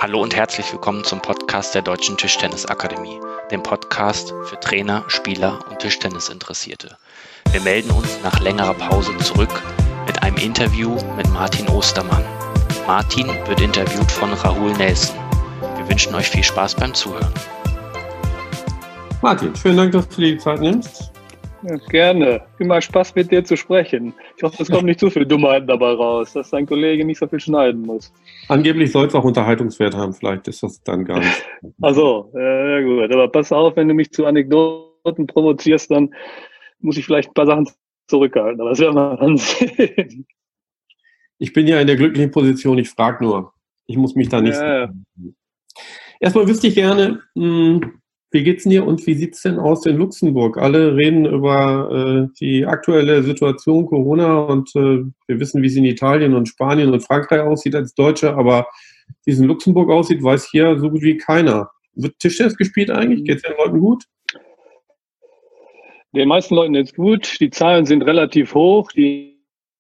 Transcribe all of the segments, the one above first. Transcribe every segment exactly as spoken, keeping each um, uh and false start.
Hallo und herzlich willkommen zum Podcast der Deutschen Tischtennisakademie, dem Podcast für Trainer, Spieler und Tischtennisinteressierte. Wir melden uns nach längerer Pause zurück mit einem Interview mit Martin Ostermann. Martin wird interviewt von Rahul Nelson. Wir wünschen euch viel Spaß beim Zuhören. Martin, vielen Dank, dass du dir die Zeit nimmst. Ja, gerne. Immer Spaß mit dir zu sprechen. Ich hoffe, es kommt nicht zu viel Dummheiten dabei raus, dass dein Kollege nicht so viel schneiden muss. Angeblich soll es auch Unterhaltungswert haben, vielleicht ist das dann gar nicht. Also, äh, gut, aber pass auf, wenn du mich zu Anekdoten provozierst, dann muss ich vielleicht ein paar Sachen zurückhalten, aber das werden wir dann sehen. Ich bin ja in der glücklichen Position, ich frage nur. Ich muss mich da nicht... Ja, ja. Erstmal wüsste ich gerne, mh, wie geht's denn dir und wie sieht's denn aus in Luxemburg? Alle reden über äh, die aktuelle Situation Corona und äh, wir wissen, wie es in Italien und Spanien und Frankreich aussieht als Deutsche, aber wie es in Luxemburg aussieht, weiß hier so gut wie keiner. Wird Tischtennis gespielt eigentlich? Geht's den Leuten gut? Den meisten Leuten geht's gut. Die Zahlen sind relativ hoch. Die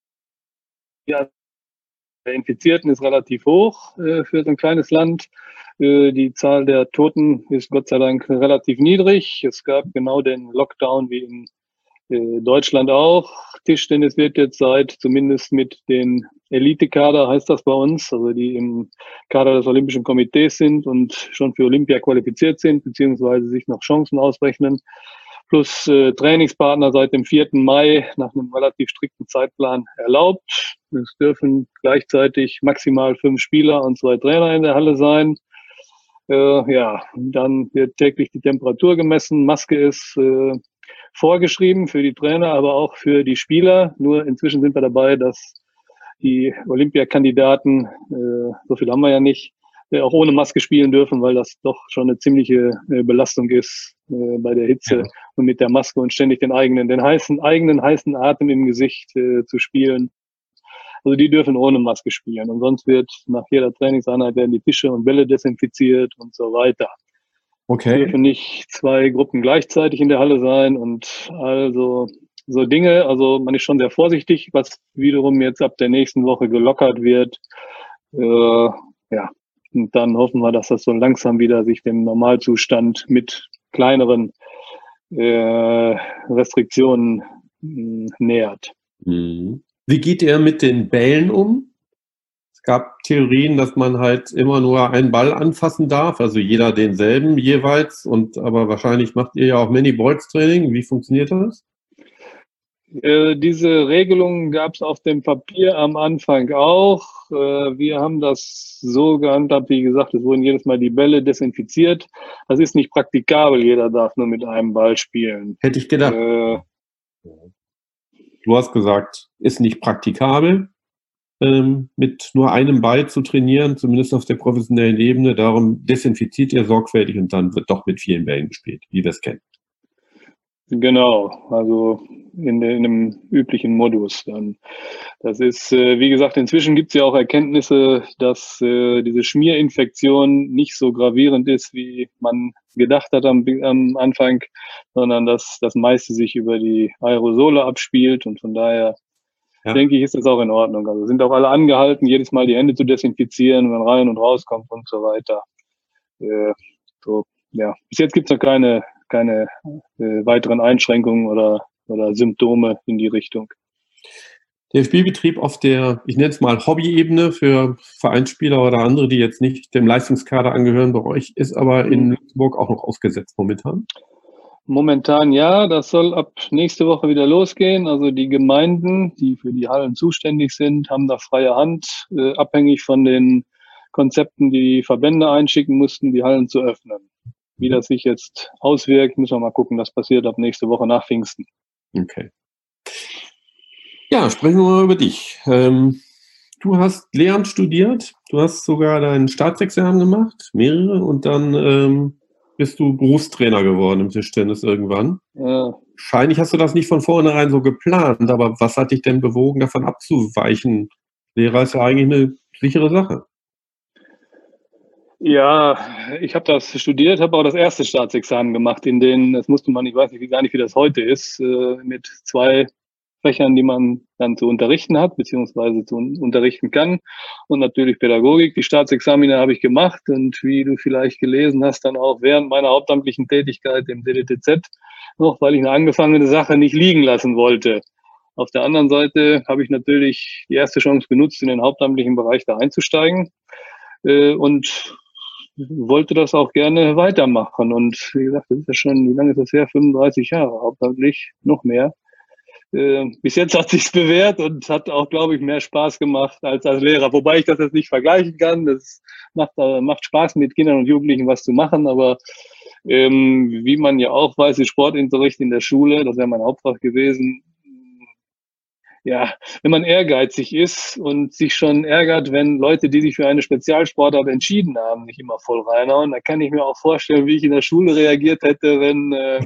ja, der Infizierten ist relativ hoch äh, für so ein kleines Land. Die Zahl der Toten ist Gott sei Dank relativ niedrig. Es gab genau den Lockdown wie in Deutschland auch. Tischtennis wird jetzt seit, zumindest mit den Elite-Kader heißt das bei uns, also die im Kader des Olympischen Komitees sind und schon für Olympia qualifiziert sind, beziehungsweise sich noch Chancen ausrechnen, plus äh, Trainingspartner seit dem vierten Mai nach einem relativ strikten Zeitplan erlaubt. Es dürfen gleichzeitig maximal fünf Spieler und zwei Trainer in der Halle sein. Äh, ja, dann wird täglich die Temperatur gemessen. Maske ist äh, vorgeschrieben für die Trainer, aber auch für die Spieler. Nur inzwischen sind wir dabei, dass die Olympiakandidaten, äh, so viel haben wir ja nicht, äh, auch ohne Maske spielen dürfen, weil das doch schon eine ziemliche äh, Belastung ist äh, bei der Hitze, ja, und mit der Maske und ständig den eigenen, den heißen, eigenen heißen Atem im Gesicht äh, zu spielen. Also die dürfen ohne Maske spielen und sonst wird nach jeder Trainingseinheit werden die Tische und Bälle desinfiziert und so weiter. Okay. Es dürfen nicht zwei Gruppen gleichzeitig in der Halle sein und also so Dinge. Also man ist schon sehr vorsichtig, was wiederum jetzt ab der nächsten Woche gelockert wird. Äh, ja, und dann hoffen wir, dass das so langsam wieder sich dem Normalzustand mit kleineren äh, Restriktionen mh, nähert. Mhm. Wie geht er mit den Bällen um? Es gab Theorien, dass man halt immer nur einen Ball anfassen darf, also jeder denselben jeweils. Und aber wahrscheinlich macht ihr ja auch Many-Balls-Training. Wie funktioniert das? Äh, diese Regelung gab es auf dem Papier am Anfang auch. Äh, wir haben das so gehandhabt, wie gesagt, es wurden jedes Mal die Bälle desinfiziert. Das ist nicht praktikabel, jeder darf nur mit einem Ball spielen. Hätte ich gedacht. Äh, Du hast gesagt, ist nicht praktikabel, ähm, mit nur einem Ball zu trainieren, zumindest auf der professionellen Ebene. Darum desinfiziert ihr sorgfältig und dann wird doch mit vielen Bällen gespielt, wie wir es kennen. Genau, also in, de, in einem üblichen Modus dann. Das ist, äh, wie gesagt, inzwischen gibt es ja auch Erkenntnisse, dass äh, diese Schmierinfektion nicht so gravierend ist, wie man gedacht hat am, am Anfang, sondern dass das meiste sich über die Aerosole abspielt und von daher ja, denke ich, ist das auch in Ordnung. Also sind auch alle angehalten, jedes Mal die Hände zu desinfizieren, wenn man rein und rauskommt und so weiter. Äh, so, ja, bis jetzt gibt es noch keine keine äh, weiteren Einschränkungen oder, oder Symptome in die Richtung. Der Spielbetrieb auf der, ich nenne es mal Hobby-Ebene für Vereinsspieler oder andere, die jetzt nicht dem Leistungskader angehören bei euch, ist aber in Luxemburg auch noch ausgesetzt momentan? Momentan ja, das soll ab nächste Woche wieder losgehen. Also die Gemeinden, die für die Hallen zuständig sind, haben da freie Hand, äh, abhängig von den Konzepten, die die Verbände einschicken mussten, die Hallen zu öffnen. Wie das sich jetzt auswirkt, müssen wir mal gucken. Das passiert ab nächste Woche nach Pfingsten. Okay. Ja, sprechen wir mal über dich. Ähm, du hast Lehramt studiert, du hast sogar dein Staatsexamen gemacht, mehrere, und dann ähm, bist du Berufstrainer geworden im Tischtennis irgendwann. Ja. Wahrscheinlich hast du das nicht von vornherein so geplant, aber was hat dich denn bewogen, davon abzuweichen? Lehrer ist ja eigentlich eine sichere Sache. Ja, ich habe das studiert, habe auch das erste Staatsexamen gemacht, in denen, das musste man, ich weiß nicht, gar nicht, wie das heute ist, äh, mit zwei Fächern, die man dann zu unterrichten hat, beziehungsweise zu unterrichten kann. Und natürlich Pädagogik. Die Staatsexamina habe ich gemacht und wie du vielleicht gelesen hast, dann auch während meiner hauptamtlichen Tätigkeit im D D T Z noch, weil ich eine angefangene Sache nicht liegen lassen wollte. Auf der anderen Seite habe ich natürlich die erste Chance genutzt, in den hauptamtlichen Bereich da einzusteigen äh, und wollte das auch gerne weitermachen. Und wie gesagt, das ist ja schon, wie lange ist das her? fünfunddreißig Jahre, hauptamtlich, noch mehr. Äh, bis jetzt hat sich's bewährt und hat auch, glaube ich, mehr Spaß gemacht als als Lehrer. Wobei ich das jetzt nicht vergleichen kann. Das macht, äh, macht Spaß, mit Kindern und Jugendlichen was zu machen. Aber ähm, wie man ja auch weiß, ist Sportunterricht in der Schule, das wäre mein Hauptfach gewesen. Ja, wenn man ehrgeizig ist und sich schon ärgert, wenn Leute, die sich für eine Spezialsportart entschieden haben, nicht immer voll reinhauen, dann kann ich mir auch vorstellen, wie ich in der Schule reagiert hätte, wenn, äh,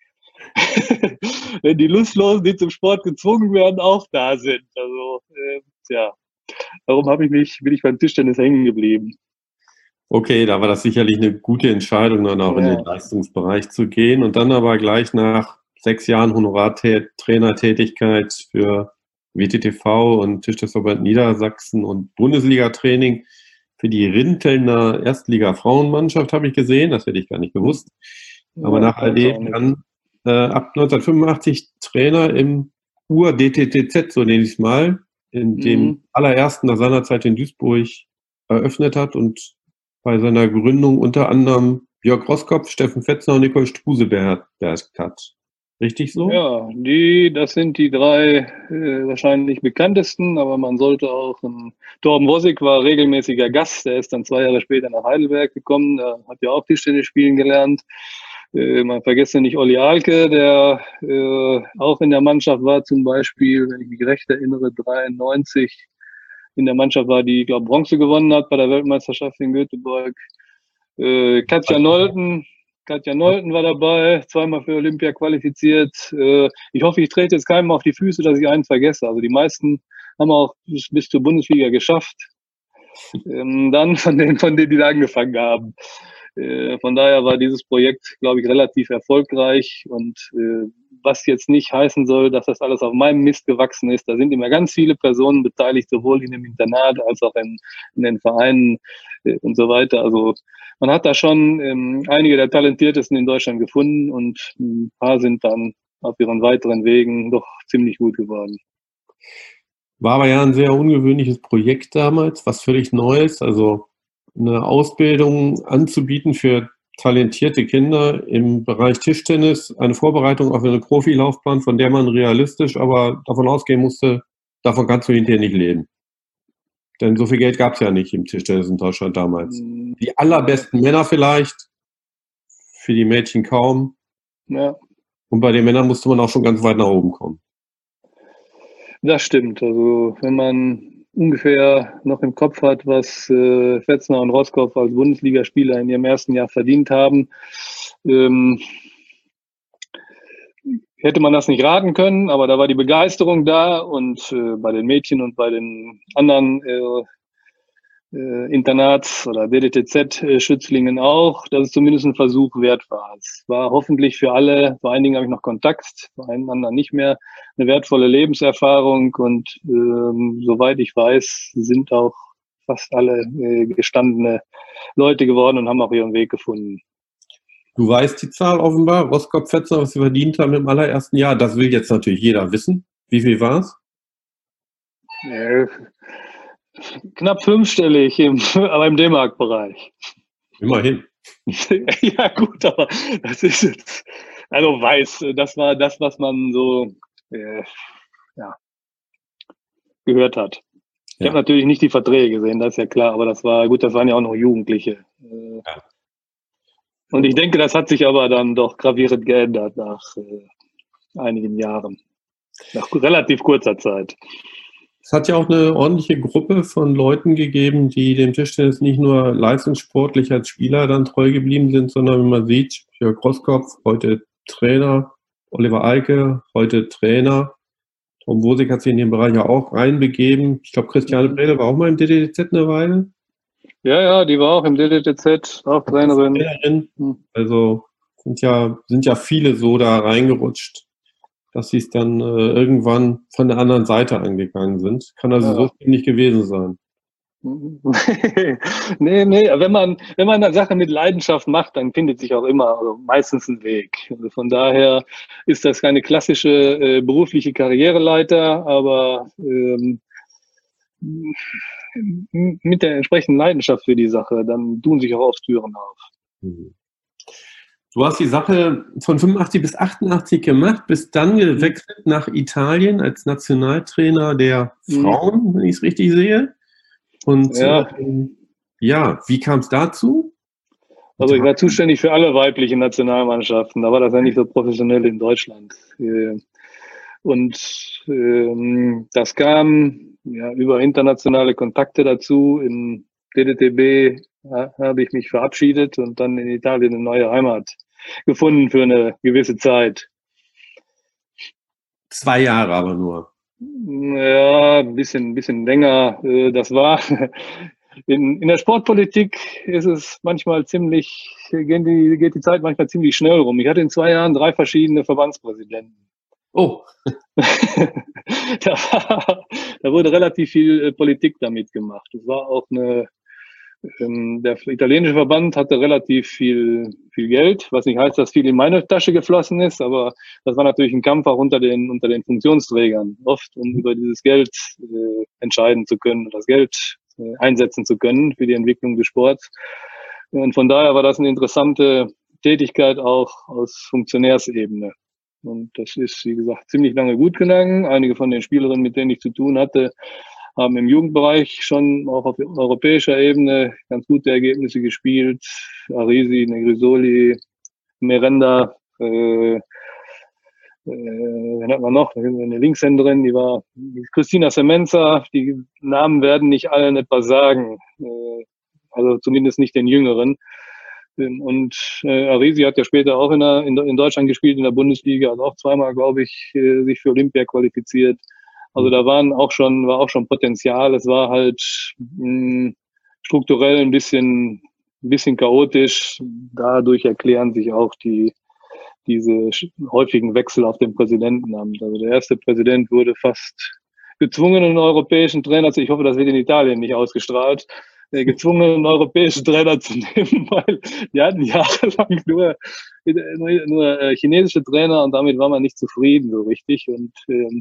wenn die Lustlosen, die zum Sport gezwungen werden, auch da sind. Also, äh, ja, darum habe ich mich, bin ich beim Tischtennis hängen geblieben. Okay, da war das sicherlich eine gute Entscheidung, dann auch ja. in den Leistungsbereich zu gehen und dann aber gleich nach sechs Jahren Honorartrainertätigkeit für W T T V und Tischtennisverband Niedersachsen und Bundesliga-Training für die Rintelner Erstliga-Frauenmannschaft habe ich gesehen, das hätte ich gar nicht gewusst. Aber ja, nach all dem dann äh, ab neunzehnhundertfünfundachtzig Trainer im Ur-D T T Z, so nenne ich es mal, in mhm. dem allerersten nach seiner Zeit in Duisburg eröffnet hat und bei seiner Gründung unter anderem Jörg Roskopf, Steffen Fetzner und Nicole Struse beherbergt hat. Richtig so? Ja, die, das sind die drei äh, wahrscheinlich bekanntesten, aber man sollte auch, ein, Torben Wossig war regelmäßiger Gast, der ist dann zwei Jahre später nach Heidelberg gekommen, der hat ja auch Tischtennis spielen gelernt. Äh, man vergesse nicht Olli Ahlke, der äh, auch in der Mannschaft war, zum Beispiel, wenn ich mich recht erinnere, dreiundneunzig in der Mannschaft war, die, ich glaube, Bronze gewonnen hat bei der Weltmeisterschaft in Göteborg. Äh, Katja Nolten, Katja Nolten war dabei, zweimal für Olympia qualifiziert. Äh, ich hoffe, ich trete jetzt keinem auf die Füße, dass ich einen vergesse. Also die meisten haben auch bis, bis zur Bundesliga geschafft. Ähm, dann von denen, von denen, die da angefangen haben. Äh, von daher war dieses Projekt, glaube ich, relativ erfolgreich. Und äh, was jetzt nicht heißen soll, dass das alles auf meinem Mist gewachsen ist. Da sind immer ganz viele Personen beteiligt, sowohl in dem Internat als auch in, in den Vereinen äh, und so weiter. Also man hat da schon ähm, einige der Talentiertesten in Deutschland gefunden und ein paar sind dann auf ihren weiteren Wegen doch ziemlich gut geworden. War aber ja ein sehr ungewöhnliches Projekt damals, was völlig Neues, also eine Ausbildung anzubieten für talentierte Kinder im Bereich Tischtennis, eine Vorbereitung auf eine Profilaufbahn, von der man realistisch aber davon ausgehen musste, davon kannst du hinterher nicht leben. Denn so viel Geld gab es ja nicht im Tischtennis in Deutschland damals. Die allerbesten Männer vielleicht, für die Mädchen kaum. Ja. Und bei den Männern musste man auch schon ganz weit nach oben kommen. Das stimmt. Also wenn man ungefähr noch im Kopf hat, was äh, Fetzner und Roskopf als Bundesligaspieler in ihrem ersten Jahr verdient haben, ähm, hätte man das nicht raten können, aber da war die Begeisterung da und äh, bei den Mädchen und bei den anderen äh, äh, Internats- oder D D T Z-Schützlingen auch, dass es zumindest ein Versuch wert war. Es war hoffentlich für alle, vor allen Dingen habe ich noch Kontakt, bei einem anderen nicht mehr, eine wertvolle Lebenserfahrung und ähm, soweit ich weiß, sind auch fast alle äh, gestandene Leute geworden und haben auch ihren Weg gefunden. Du weißt die Zahl offenbar, Roskopf, Fetzner, was sie verdient haben im allerersten Jahr. Das will jetzt natürlich jeder wissen. Wie viel war es? Äh, knapp fünfstellig, im, aber im D-Mark-Bereich. Immerhin. Ja gut, aber das ist jetzt, also weiß, das war das, was man so äh, ja, gehört hat. Ich ja. habe natürlich nicht die Verträge gesehen, das ist ja klar, aber das war, gut, das waren ja auch noch Jugendliche. Äh, ja. Und ich denke, das hat sich aber dann doch gravierend geändert nach äh, einigen Jahren. Nach relativ kurzer Zeit. Es hat ja auch eine ordentliche Gruppe von Leuten gegeben, die dem Tischtennis nicht nur leistungssportlich als Spieler dann treu geblieben sind, sondern wie man sieht, Jörg Roskopf, heute Trainer, Oliver Ahlke, heute Trainer. Tom Wossig hat sich in den Bereich ja auch reinbegeben. Ich glaube, Christiane Brede war auch mal im D D T Z eine Weile. Ja, ja, die war auch im D D T Z, auch Trainerin. Trainerin. Also sind ja, sind ja viele so da reingerutscht. dass sie es dann äh, irgendwann von der anderen Seite angegangen sind. Kann also ja. so viel nicht gewesen sein. nee, nee, wenn man, wenn man eine Sache mit Leidenschaft macht, dann findet sich auch immer, also meistens ein Weg. Also von daher ist das keine klassische äh, berufliche Karriereleiter, aber ähm, mit der entsprechenden Leidenschaft für die Sache, dann tun sich auch oft Türen auf. Du hast die Sache von fünfundachtzig bis achtundachtzig gemacht, bist dann gewechselt nach Italien als Nationaltrainer der Frauen, wenn ich es richtig sehe. Und ja, äh, ja wie kam es dazu? Also ich war zuständig für alle weiblichen Nationalmannschaften. Da war das ja nicht so professionell in Deutschland. Und ähm, das kam ja über internationale Kontakte dazu. In D D T B ja, habe ich mich verabschiedet und dann in Italien eine neue Heimat gefunden für eine gewisse Zeit. Zwei Jahre aber nur. Ja, ein bisschen, ein bisschen länger. Das war in, in der Sportpolitik ist es manchmal ziemlich, geht die, geht die Zeit manchmal ziemlich schnell rum. Ich hatte in zwei Jahren drei verschiedene Verbandspräsidenten. Oh. da, war, da wurde relativ viel Politik damit gemacht. Es war auch eine, ähm, der italienische Verband hatte relativ viel, viel Geld, was nicht heißt, dass viel in meine Tasche geflossen ist, aber das war natürlich ein Kampf auch unter den, unter den Funktionsträgern, oft, um über dieses Geld äh, entscheiden zu können, das Geld äh, einsetzen zu können für die Entwicklung des Sports. Und von daher war das eine interessante Tätigkeit auch aus Funktionärsebene. Und das ist, wie gesagt, ziemlich lange gut gegangen. Einige von den Spielerinnen, mit denen ich zu tun hatte, haben im Jugendbereich schon auch auf europäischer Ebene ganz gute Ergebnisse gespielt. Arisi, Negrisoli, Merenda, äh, äh, wen hat man noch? Eine Linkshänderin, die war Christina Semenza. Die Namen werden nicht allen etwas sagen, äh, also zumindest nicht den Jüngeren. Und äh, Arisi hat ja später auch in, der, in, in Deutschland gespielt, in der Bundesliga, also auch zweimal, glaube ich, äh, sich für Olympia qualifiziert. Also da waren auch schon, war auch schon Potenzial. Es war halt mh, strukturell ein bisschen, ein bisschen chaotisch. Dadurch erklären sich auch die, diese häufigen Wechsel auf dem Präsidentenamt. Also der erste Präsident wurde fast gezwungen, einen europäischen Trainer zu, ich hoffe, das wird in Italien nicht ausgestrahlt, äh, gezwungen, einen europäischen Trainer zu nehmen, weil die hatten jahrelang nur, nur, nur äh, chinesische Trainer und damit war man nicht zufrieden so richtig. Und ähm,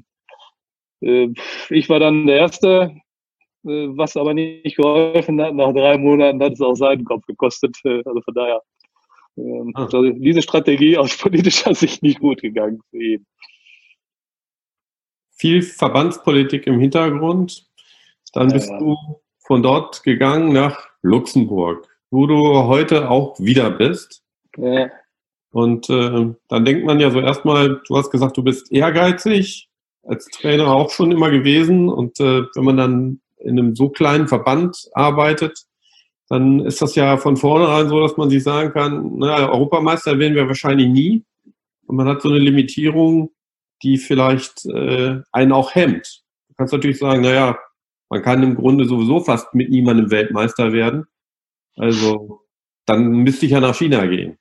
ich war dann der Erste, was aber nicht geholfen hat. Nach drei Monaten hat es auch seinen Kopf gekostet. Also von daher, also diese Strategie aus politischer Sicht nicht gut gegangen für ihn. Viel Verbandspolitik im Hintergrund. Dann bist ja. du von dort gegangen nach Luxemburg, wo du heute auch wieder bist. Ja. Und äh, dann denkt man ja so erstmal, du hast gesagt, du bist ehrgeizig, als Trainer auch schon immer gewesen. Und äh, wenn man dann in einem so kleinen Verband arbeitet, dann ist das ja von vornherein so, dass man sich sagen kann, naja, Europameister werden wir wahrscheinlich nie. Und man hat so eine Limitierung, die vielleicht äh, einen auch hemmt. Du kannst natürlich sagen, naja, man kann im Grunde sowieso fast mit niemandem Weltmeister werden. Also dann müsste ich ja nach China gehen.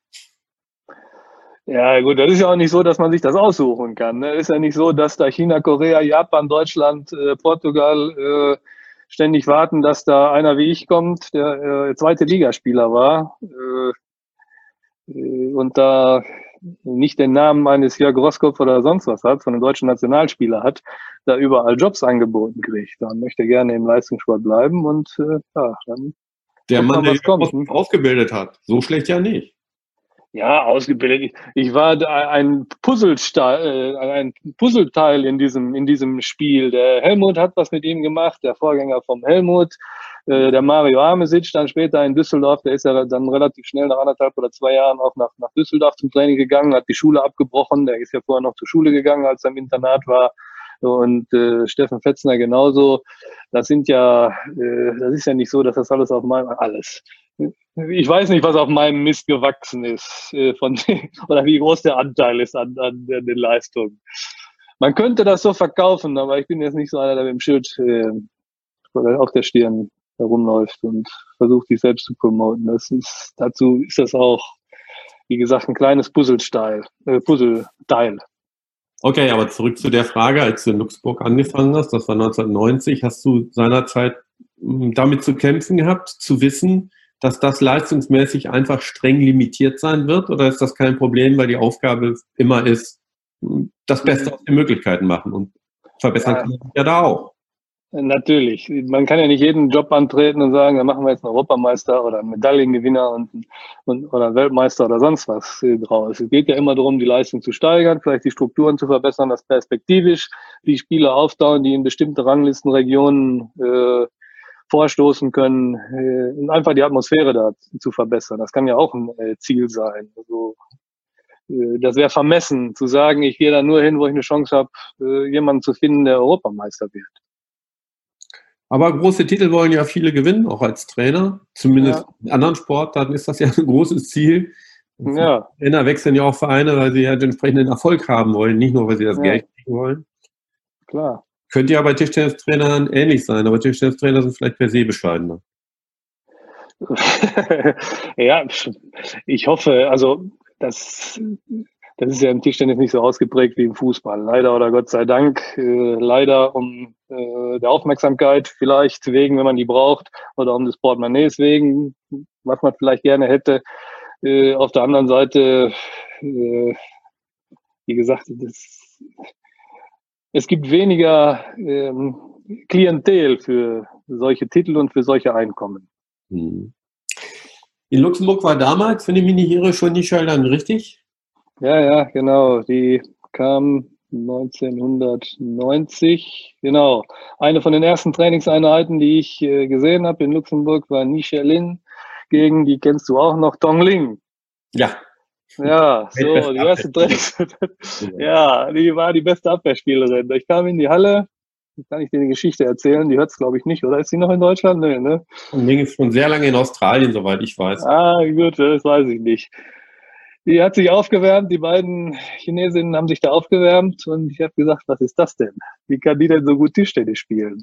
Ja gut, das ist ja auch nicht so, dass man sich das aussuchen kann. Ne? Ist ja nicht so, dass da China, Korea, Japan, Deutschland, äh, Portugal äh, ständig warten, dass da einer wie ich kommt, der äh, zweite Ligaspieler war äh, äh, und da nicht den Namen eines Jörg Roskopf oder sonst was hat, von einem deutschen Nationalspieler hat, da überall Jobs angeboten kriegt. Dann möchte er gerne im Leistungssport bleiben und äh, ja, dann der Mann, der kommt, ausgebildet hat. So schlecht ja nicht. Ja, ausgebildet. Ich war ein Puzzlesteil, ein Puzzleteil in diesem, in diesem Spiel. Der Helmut hat was mit ihm gemacht, der Vorgänger vom Helmut, der Mario Amesic, dann später in Düsseldorf, der ist ja dann relativ schnell nach anderthalb oder zwei Jahren auch nach, nach Düsseldorf zum Training gegangen, hat die Schule abgebrochen, der ist ja vorher noch zur Schule gegangen, als er im Internat war. Und äh, Steffen Fetzner genauso. Das sind ja, äh, das ist ja nicht so, dass das alles auf meinem, alles. Ich weiß nicht, was auf meinem Mist gewachsen ist, äh, von dem, oder wie groß der Anteil ist an, an, an den Leistungen. Man könnte das so verkaufen, aber ich bin jetzt nicht so einer, der mit dem Schild äh, auf der Stirn herumläuft und versucht, sich selbst zu promoten. Das ist, dazu ist das auch, wie gesagt, ein kleines Puzzlesteil, äh, Puzzleteil. Okay, aber zurück zu der Frage, als du in Luxemburg angefangen hast, das war neunzehnhundertneunzig, hast du seinerzeit mh, damit zu kämpfen gehabt, zu wissen, dass das leistungsmäßig einfach streng limitiert sein wird? Oder ist das kein Problem, weil die Aufgabe immer ist, mh, das Beste aus den Möglichkeiten machen und verbessern Ja, kann man sich ja da auch? natürlich. Man kann ja nicht jeden Job antreten und sagen, dann machen wir jetzt einen Europameister oder einen Medaillengewinner und, und, oder einen Weltmeister oder sonst was draus. Es geht ja immer darum, die Leistung zu steigern, vielleicht die Strukturen zu verbessern, das perspektivisch die Spieler aufbauen, die in bestimmte Ranglistenregionen äh, vorstoßen können, äh, und einfach die Atmosphäre da zu verbessern. Das kann ja auch ein äh, Ziel sein. Also, äh, das wäre vermessen, zu sagen, ich gehe da nur hin, wo ich eine Chance habe, äh, jemanden zu finden, der Europameister wird. Aber große Titel wollen ja viele gewinnen, auch als Trainer. Zumindest Ja. in anderen Sportarten ist das ja ein großes Ziel. Und viele Ja, Trainer wechseln ja auch Vereine, weil sie ja den entsprechenden Erfolg haben wollen, nicht nur, weil sie das ja, Geld kriegen wollen. klar. Könnte ja bei Tischtennistrainern ähnlich sein, aber Tischtennistrainer sind vielleicht per se bescheidener. Ja, ich hoffe, also das, das ist ja im Tischtennis nicht so ausgeprägt wie im Fußball. Leider oder Gott sei Dank. Äh, leider um äh, der Aufmerksamkeit vielleicht wegen, wenn man die braucht, oder um des Portemonnaies wegen, was man vielleicht gerne hätte. Äh, auf der anderen Seite, äh, wie gesagt, das, es gibt weniger ähm, Klientel für solche Titel und für solche Einkommen. Hm. In Luxemburg war damals, wenn ich mich nicht irre, schon die Schildern, richtig? Ja, ja, genau. Die kam neunzehnhundertneunzig. Genau. Eine von den ersten Trainingseinheiten, die ich äh, gesehen habe in Luxemburg, war Nisha-Lin gegen, die kennst du auch noch, Dong Ling. Ja. Ja, so, die erste Trainings. Ja, die war die beste Abwehrspielerin. Ich kam in die Halle. Kann ich dir eine Geschichte erzählen? Die hört es, glaube ich, nicht. Oder ist sie noch in Deutschland? Nee, ne? Dong Ling ist schon sehr lange in Australien, soweit ich weiß. Ah, gut, das weiß ich nicht. Die hat sich aufgewärmt, die beiden Chinesinnen haben sich da aufgewärmt und ich habe gesagt, was ist das denn? Wie kann die denn so gut Tischtennis spielen?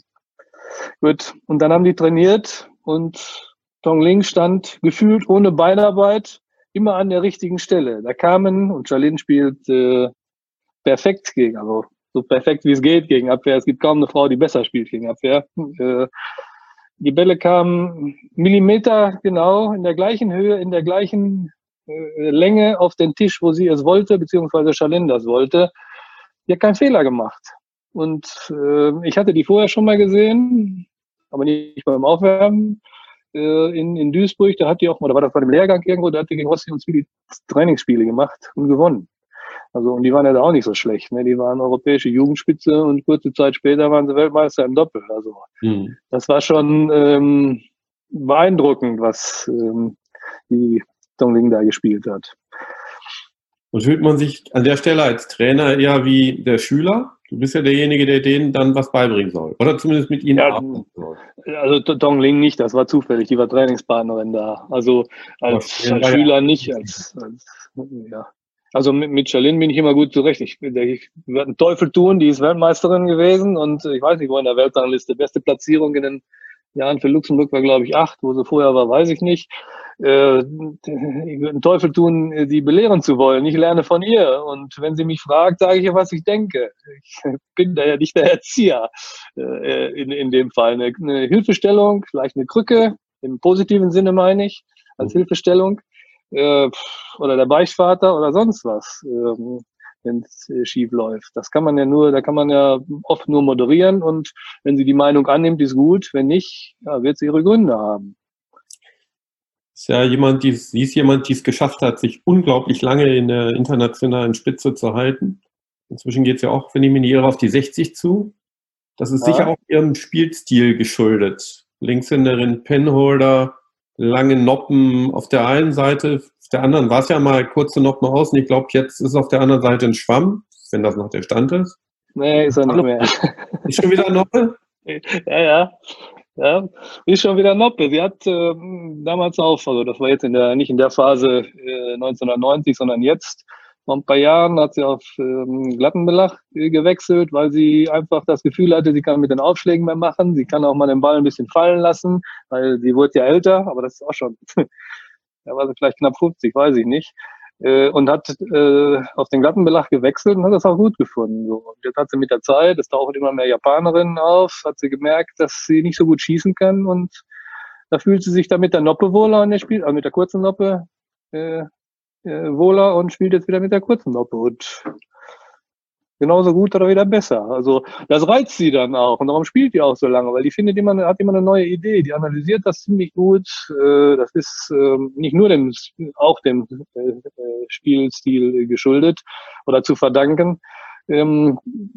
Gut, und dann haben die trainiert und Dong Ling stand gefühlt ohne Beinarbeit immer an der richtigen Stelle. Da kamen, und Jalin spielt äh, perfekt gegen, also so perfekt wie es geht gegen Abwehr. Es gibt kaum eine Frau, die besser spielt gegen Abwehr. Äh, die Bälle kamen Millimeter genau in der gleichen Höhe, in der gleichen äh, Länge auf den Tisch, wo sie es wollte, beziehungsweise Jalin das wollte. Die hat keinen Fehler gemacht. Und äh, ich hatte die vorher schon mal gesehen, aber nicht beim Aufwärmen äh, in, in Duisburg. Da hat die auch, oder war das bei dem Lehrgang irgendwo, da hat die gegen Rossi und Zwieli Trainingsspiele gemacht und gewonnen. Also, und die waren ja da auch nicht so schlecht, ne? Die waren europäische Jugendspitze und kurze Zeit später waren sie Weltmeister im Doppel. Also, mhm. Das war schon ähm, beeindruckend, was ähm, die Dong Ling da gespielt hat. Und fühlt man sich an der Stelle als Trainer eher wie der Schüler? Du bist ja derjenige, der denen dann was beibringen soll. Oder zumindest mit ihnen ja, arbeiten soll. Also Dong Ling nicht, das war zufällig, die war Trainingspartnerin da. Also als, als Schüler nicht, als, als ja. Also mit, mit Jalin bin ich immer gut zurecht. Ich, ich werde einen Teufel tun, die ist Weltmeisterin gewesen und ich weiß nicht, wo in der Weltrangliste. Beste Platzierung in den Jahren für Luxemburg war, glaube ich, acht. Wo sie vorher war, weiß ich nicht. Äh, ich würde einen Teufel tun, sie belehren zu wollen. Ich lerne von ihr. Und wenn sie mich fragt, sage ich ihr, was ich denke. Ich bin da ja nicht der Erzieher äh, in, in dem Fall. Eine, eine Hilfestellung, vielleicht eine Krücke, im positiven Sinne meine ich, als Hilfestellung. Oder der Beichtvater oder sonst was, ähm, wenn es äh, schief läuft. Das kann man ja nur, da kann man ja oft nur moderieren und wenn sie die Meinung annimmt, ist gut. Wenn nicht, ja, wird sie ihre Gründe haben. Ist ja jemand, die, sie ist jemand, die es geschafft hat, sich unglaublich lange in der internationalen Spitze zu halten. Inzwischen geht es ja auch, wenn ich mich nicht irre, auf die sechzig zu. Das ist ja sicher auch ihrem Spielstil geschuldet. Linkshänderin, Penholder, lange Noppen auf der einen Seite, auf der anderen war es ja mal kurze Noppen außen. Ich glaube, jetzt ist auf der anderen Seite ein Schwamm, wenn das noch der Stand ist. Nee, ist er nicht mehr. Ist schon wieder Noppe? Ja, ja. Ja, ist schon wieder Noppe. Sie hat äh, damals auf, also das war jetzt in der, nicht in der Phase äh, neunzehnhundertneunzig, sondern jetzt, vor ein paar Jahren hat sie auf ähm, Glattenbelag äh, gewechselt, weil sie einfach das Gefühl hatte, sie kann mit den Aufschlägen mehr machen. Sie kann auch mal den Ball ein bisschen fallen lassen, weil sie wurde ja älter, aber das ist auch schon, da war sie vielleicht knapp fünfzig, weiß ich nicht. äh, und hat äh, auf den Plattenbelag gewechselt und hat das auch gut gefunden. So. Und jetzt hat sie mit der Zeit, es tauchen immer mehr Japanerinnen auf, hat sie gemerkt, dass sie nicht so gut schießen kann und da fühlt sie sich dann mit der Noppe wohler und er spielt, also mit der kurzen Noppe äh, äh, wohler und spielt jetzt wieder mit der kurzen Noppe und genauso gut oder wieder besser. Also das reizt sie dann auch und darum spielt die auch so lange, weil die findet immer, hat immer eine neue Idee, die analysiert das ziemlich gut. Äh, das ist äh, nicht nur dem, auch dem äh, Spielstil geschuldet oder zu verdanken. Ähm,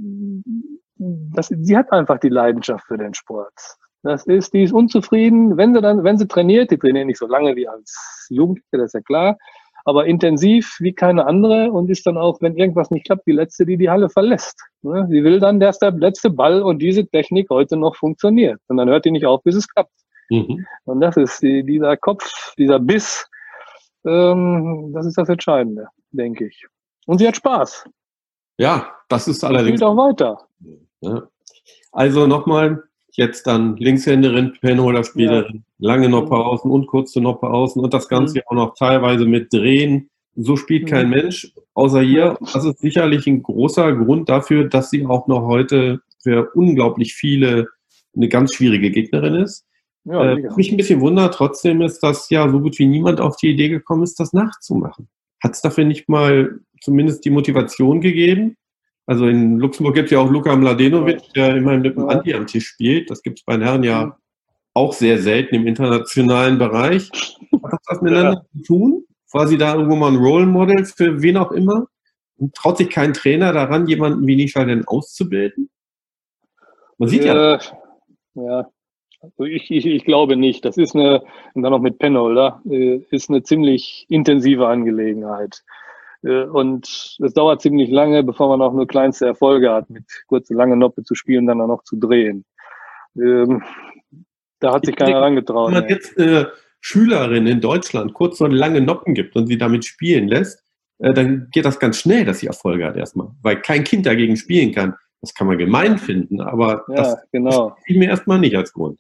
das, sie hat einfach die Leidenschaft für den Sport. Das ist, die ist unzufrieden, wenn sie dann, wenn sie trainiert, die trainiert nicht so lange wie als Jugendliche, das ist ja klar, aber intensiv wie keine andere und ist dann auch, wenn irgendwas nicht klappt, die letzte, die die Halle verlässt. Sie will dann, dass der letzte Ball und diese Technik heute noch funktioniert. Und dann hört die nicht auf, bis es klappt. Mhm. Und das ist die, dieser Kopf, dieser Biss, ähm, das ist das Entscheidende, denke ich. Und sie hat Spaß. Ja, das ist allerdings. Spielt auch weiter. Ja. Also nochmal, jetzt dann Linkshänderin, Penholder-Spielerin, ja. Lange Noppe außen und kurze Noppe außen und das Ganze mhm. auch noch teilweise mit Drehen. So spielt mhm. kein Mensch, außer hier. Das ist sicherlich ein großer Grund dafür, dass sie auch noch heute für unglaublich viele eine ganz schwierige Gegnerin ist. Ja, äh, mich ein bisschen wundert trotzdem ist, dass ja so gut wie niemand auf die Idee gekommen ist, das nachzumachen. Hat es dafür nicht mal zumindest die Motivation gegeben? Also in Luxemburg gibt es ja auch Luka Mladenovic, der immerhin mit dem Anti am Tisch spielt. Das gibt es bei den Herren ja auch sehr selten im internationalen Bereich. Hat das was miteinander ja. zu tun? War sie da irgendwo mal ein Role Model für wen auch immer? Und traut sich kein Trainer daran, jemanden wie Nisha denn auszubilden? Man sieht ja. Ja, ja. Also ich, ich, ich glaube nicht. Das ist eine, und dann noch mit Penholder, ist eine ziemlich intensive Angelegenheit. Und es dauert ziemlich lange, bevor man auch nur kleinste Erfolge hat, mit kurze, lange Noppe zu spielen und dann auch noch zu drehen. Ähm, da hat sich keiner herangetraut. Wenn man jetzt eine Schülerin in Deutschland kurz so lange Noppen gibt und sie damit spielen lässt, äh, dann geht das ganz schnell, dass sie Erfolge hat erstmal. Weil kein Kind dagegen spielen kann. Das kann man gemein finden, aber ja, das genau. fiel mir erstmal nicht als Grund.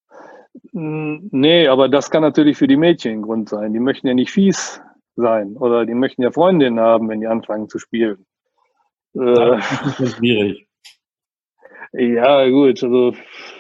Nee, aber das kann natürlich für die Mädchen ein Grund sein. Die möchten ja nicht fies sein oder die möchten ja Freundinnen haben, wenn die anfangen zu spielen. Das ist schon schwierig. Ja, gut, also,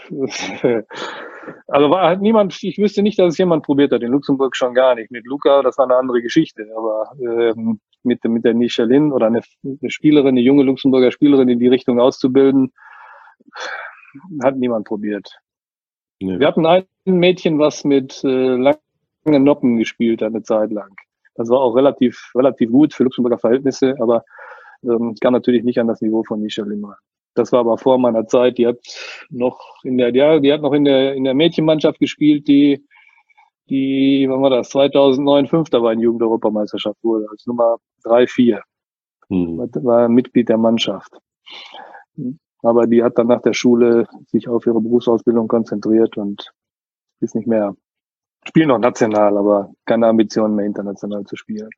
also war halt niemand, ich wüsste nicht, dass es jemand probiert hat, in Luxemburg schon gar nicht. Mit Luca, das war eine andere Geschichte, aber ähm, mit, mit der Nichelin oder eine, eine Spielerin, eine junge Luxemburger Spielerin in die Richtung auszubilden, hat niemand probiert. Nee. Wir hatten ein Mädchen, was mit äh, langen Noppen gespielt hat, eine Zeit lang. Das war auch relativ, relativ gut für Luxemburger Verhältnisse, aber ähm, kam natürlich nicht an das Niveau von Nichelin ran. Das war aber vor meiner Zeit. Die hat noch in der, ja, die hat noch in der, in der Mädchenmannschaft gespielt, die, die, wann war das? zweitausendneun Fünfter bei der Jugendeuropameisterschaft wurde, als Nummer drei, vier. Hm. War Mitglied der Mannschaft. Aber die hat dann nach der Schule sich auf ihre Berufsausbildung konzentriert und ist nicht mehr, spielt noch national, aber keine Ambitionen mehr international zu spielen.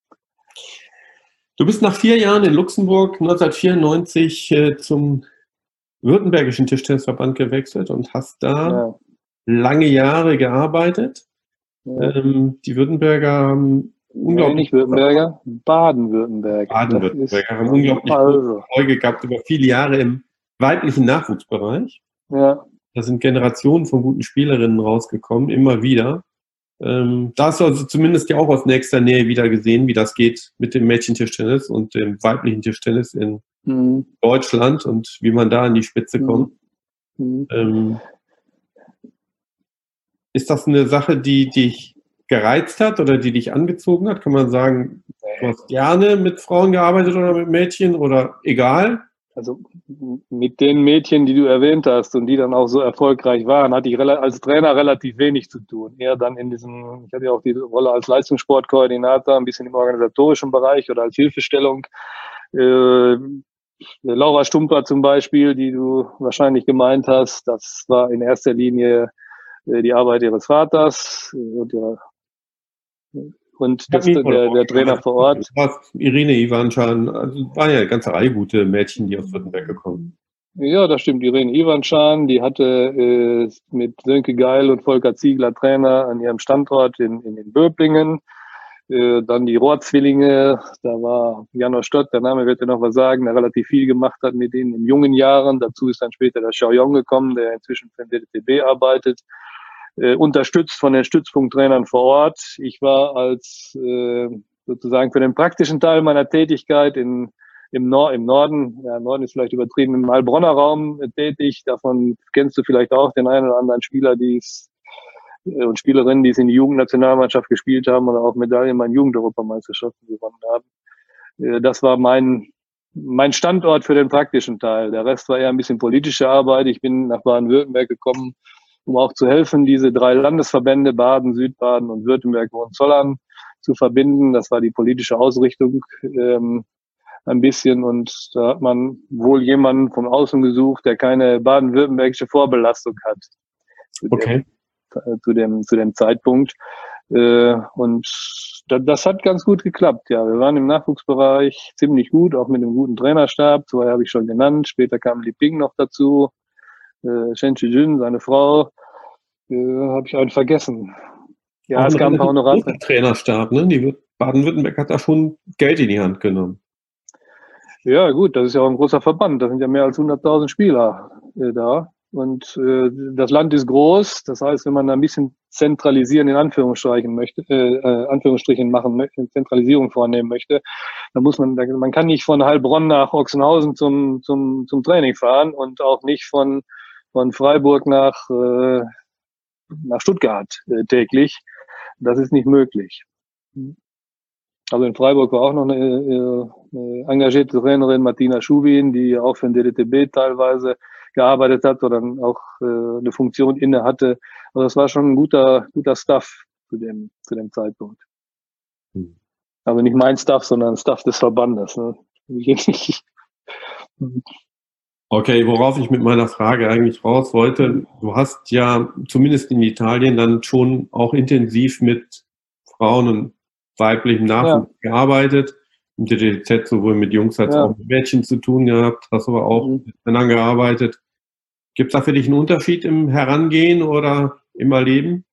Du bist nach vier Jahren in Luxemburg neunzehnhundertvierundneunzig äh, zum Württembergischen Tischtennisverband gewechselt und hast da ja. lange Jahre gearbeitet. Ja. Ähm, die Württemberger haben unglaublich... Nee, nicht Württemberger, Baden-Württemberger. Baden-Württemberger haben unglaublich also. Erfolge gehabt über viele Jahre im weiblichen Nachwuchsbereich. Ja. Da sind Generationen von guten Spielerinnen rausgekommen, immer wieder. Ähm, da hast du also zumindest ja auch aus nächster Nähe wieder gesehen, wie das geht mit dem Mädchentischtennis und dem weiblichen Tischtennis in mhm. Deutschland und wie man da an die Spitze mhm. kommt. Mhm. Ähm, ist das eine Sache, die dich gereizt hat oder die dich angezogen hat? Kann man sagen, du hast gerne mit Frauen gearbeitet oder mit Mädchen oder egal? Also mit den Mädchen, die du erwähnt hast und die dann auch so erfolgreich waren, hatte ich als Trainer relativ wenig zu tun. Eher dann in diesem, ich hatte ja auch die Rolle als Leistungssportkoordinator, ein bisschen im organisatorischen Bereich oder als Hilfestellung. Äh, Laura Stumper zum Beispiel, die du wahrscheinlich gemeint hast, das war in erster Linie äh, die Arbeit ihres Vaters und ihrer Und das, der, der Trainer vor Ort. Irene Ivanschan, also war ja eine ganze Reihe gute Mädchen, die aus Württemberg gekommen. Ja, das stimmt. Irene Ivanschan, die hatte äh, mit Sönke Geil und Volker Ziegler Trainer an ihrem Standort in, in, in Böblingen. Äh, dann die Rohrzwillinge, da war Janosch Stott, der Name wird ja noch was sagen, der relativ viel gemacht hat mit denen in jungen Jahren. Dazu ist dann später der Xiaoyong gekommen, der inzwischen für den D D T B arbeitet, äh, unterstützt von den Stützpunkttrainern vor Ort. Ich war als äh, sozusagen für den praktischen Teil meiner Tätigkeit in, im, Nor im Norden, ja, im Norden ist vielleicht übertrieben, im Heilbronner Raum äh, tätig. Davon kennst du vielleicht auch den einen oder anderen Spieler, die es und Spielerinnen, die es in die Jugendnationalmannschaft gespielt haben oder auch Medaillen bei den Jugendeuropameisterschaften gewonnen haben. Das war mein, mein Standort für den praktischen Teil. Der Rest war eher ein bisschen politische Arbeit. Ich bin nach Baden-Württemberg gekommen, um auch zu helfen, diese drei Landesverbände, Baden, Südbaden und Württemberg und Zollern, zu verbinden. Das war die politische Ausrichtung ähm, ein bisschen. Und da hat man wohl jemanden von außen gesucht, der keine baden-württembergische Vorbelastung hat. Okay. zu dem zu dem Zeitpunkt äh, und da, das hat ganz gut geklappt. Ja, wir waren im Nachwuchsbereich ziemlich gut, auch mit einem guten Trainerstab. Zwei habe ich schon genannt. Später kam Li Ping noch dazu, äh, Shen Chijun, seine Frau, äh, habe ich einen vergessen. Ja, auch es kam ein paar Honorar. Trainerstab, ne? Die Baden-Württemberg hat da schon Geld in die Hand genommen. Ja, gut, das ist ja auch ein großer Verband. Da sind ja mehr als hunderttausend Spieler äh, da. Und äh, das Land ist groß, das heißt, wenn man ein bisschen zentralisieren in Anführungsstrichen möchte, äh, äh, Anführungsstrichen machen möchte, Zentralisierung vornehmen möchte, dann muss man, man kann nicht von Heilbronn nach Ochsenhausen zum zum zum Training fahren und auch nicht von von Freiburg nach äh, nach Stuttgart äh, täglich. Das ist nicht möglich. Also in Freiburg war auch noch eine, äh, eine engagierte Trainerin, Martina Schubin, die auch für den D D T B teilweise gearbeitet hat oder auch äh, eine Funktion inne hatte. Also das war schon ein guter, guter Staff zu dem, zu dem Zeitpunkt. Hm. Also nicht mein Staff, sondern Staff des Verbandes. Ne? Okay, worauf ich mit meiner Frage eigentlich raus wollte, du hast ja zumindest in Italien dann schon auch intensiv mit Frauen und weiblichem Nachwuchs ja. gearbeitet. Im D D Z sowohl mit Jungs als ja. auch mit Mädchen zu tun gehabt, hast aber auch mhm. mit Männern gearbeitet. Gibt es da für dich einen Unterschied im Herangehen oder im Erleben?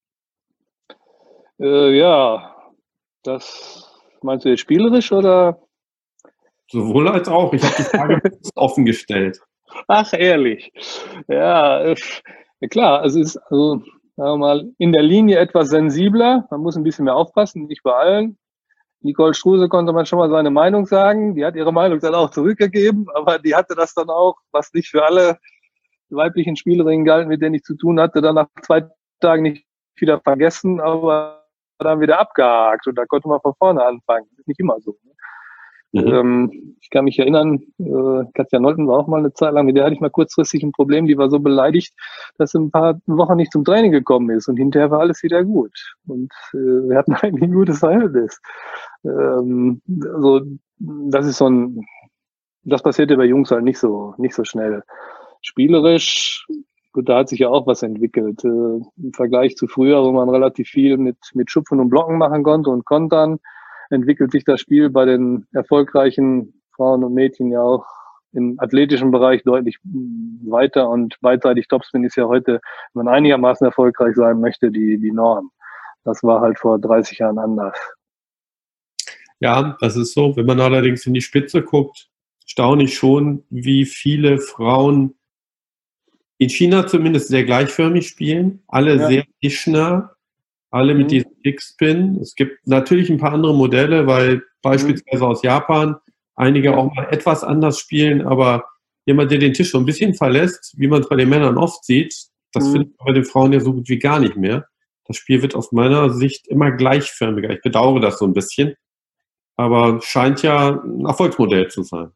Äh, ja, das meinst du jetzt spielerisch oder? Sowohl als auch. Ich habe die Frage offen gestellt. Ach, ehrlich. Ja, äh, ja klar, es ist also, sagen wir mal, in der Linie etwas sensibler. Man muss ein bisschen mehr aufpassen, nicht bei allen. Nicole Struse konnte man schon mal seine Meinung sagen. Die hat ihre Meinung dann auch zurückgegeben, aber die hatte das dann auch, was nicht für alle weiblichen Spielerinnen galt, mit denen ich zu tun hatte, dann nach zwei Tagen nicht wieder vergessen, aber dann wieder abgehakt und da konnte man von vorne anfangen. Das ist nicht immer so. Ne? Mhm. Ähm, ich kann mich erinnern, äh, Katja Nolten war auch mal eine Zeit lang, mit der hatte ich mal kurzfristig ein Problem, die war so beleidigt, dass sie ein paar Wochen nicht zum Training gekommen ist und hinterher war alles wieder gut. Und äh, wir hatten eigentlich ein gutes Verhältnis. Ähm, also das ist so ein, das passierte bei Jungs halt nicht so, nicht so schnell. Spielerisch, gut, da hat sich ja auch was entwickelt. Äh, im Vergleich zu früher, wo man relativ viel mit, mit Schupfen und Blocken machen konnte und Kontern, entwickelt sich das Spiel bei den erfolgreichen Frauen und Mädchen ja auch im athletischen Bereich deutlich weiter und beidseitig Topspin ist ja heute, wenn man einigermaßen erfolgreich sein möchte, die, die Norm. Das war halt vor dreißig Jahren anders. Ja, das ist so. Wenn man allerdings in die Spitze guckt, staune ich schon, wie viele Frauen in China zumindest sehr gleichförmig spielen, alle ja. sehr tischnah, alle mhm. mit diesem Kickspin. Es gibt natürlich ein paar andere Modelle, weil beispielsweise mhm. aus Japan einige auch mal etwas anders spielen, aber jemand, der den Tisch so ein bisschen verlässt, wie man es bei den Männern oft sieht, das mhm. findet man bei den Frauen ja so gut wie gar nicht mehr. Das Spiel wird aus meiner Sicht immer gleichförmiger. Ich bedauere das so ein bisschen, aber scheint ja ein Erfolgsmodell zu sein.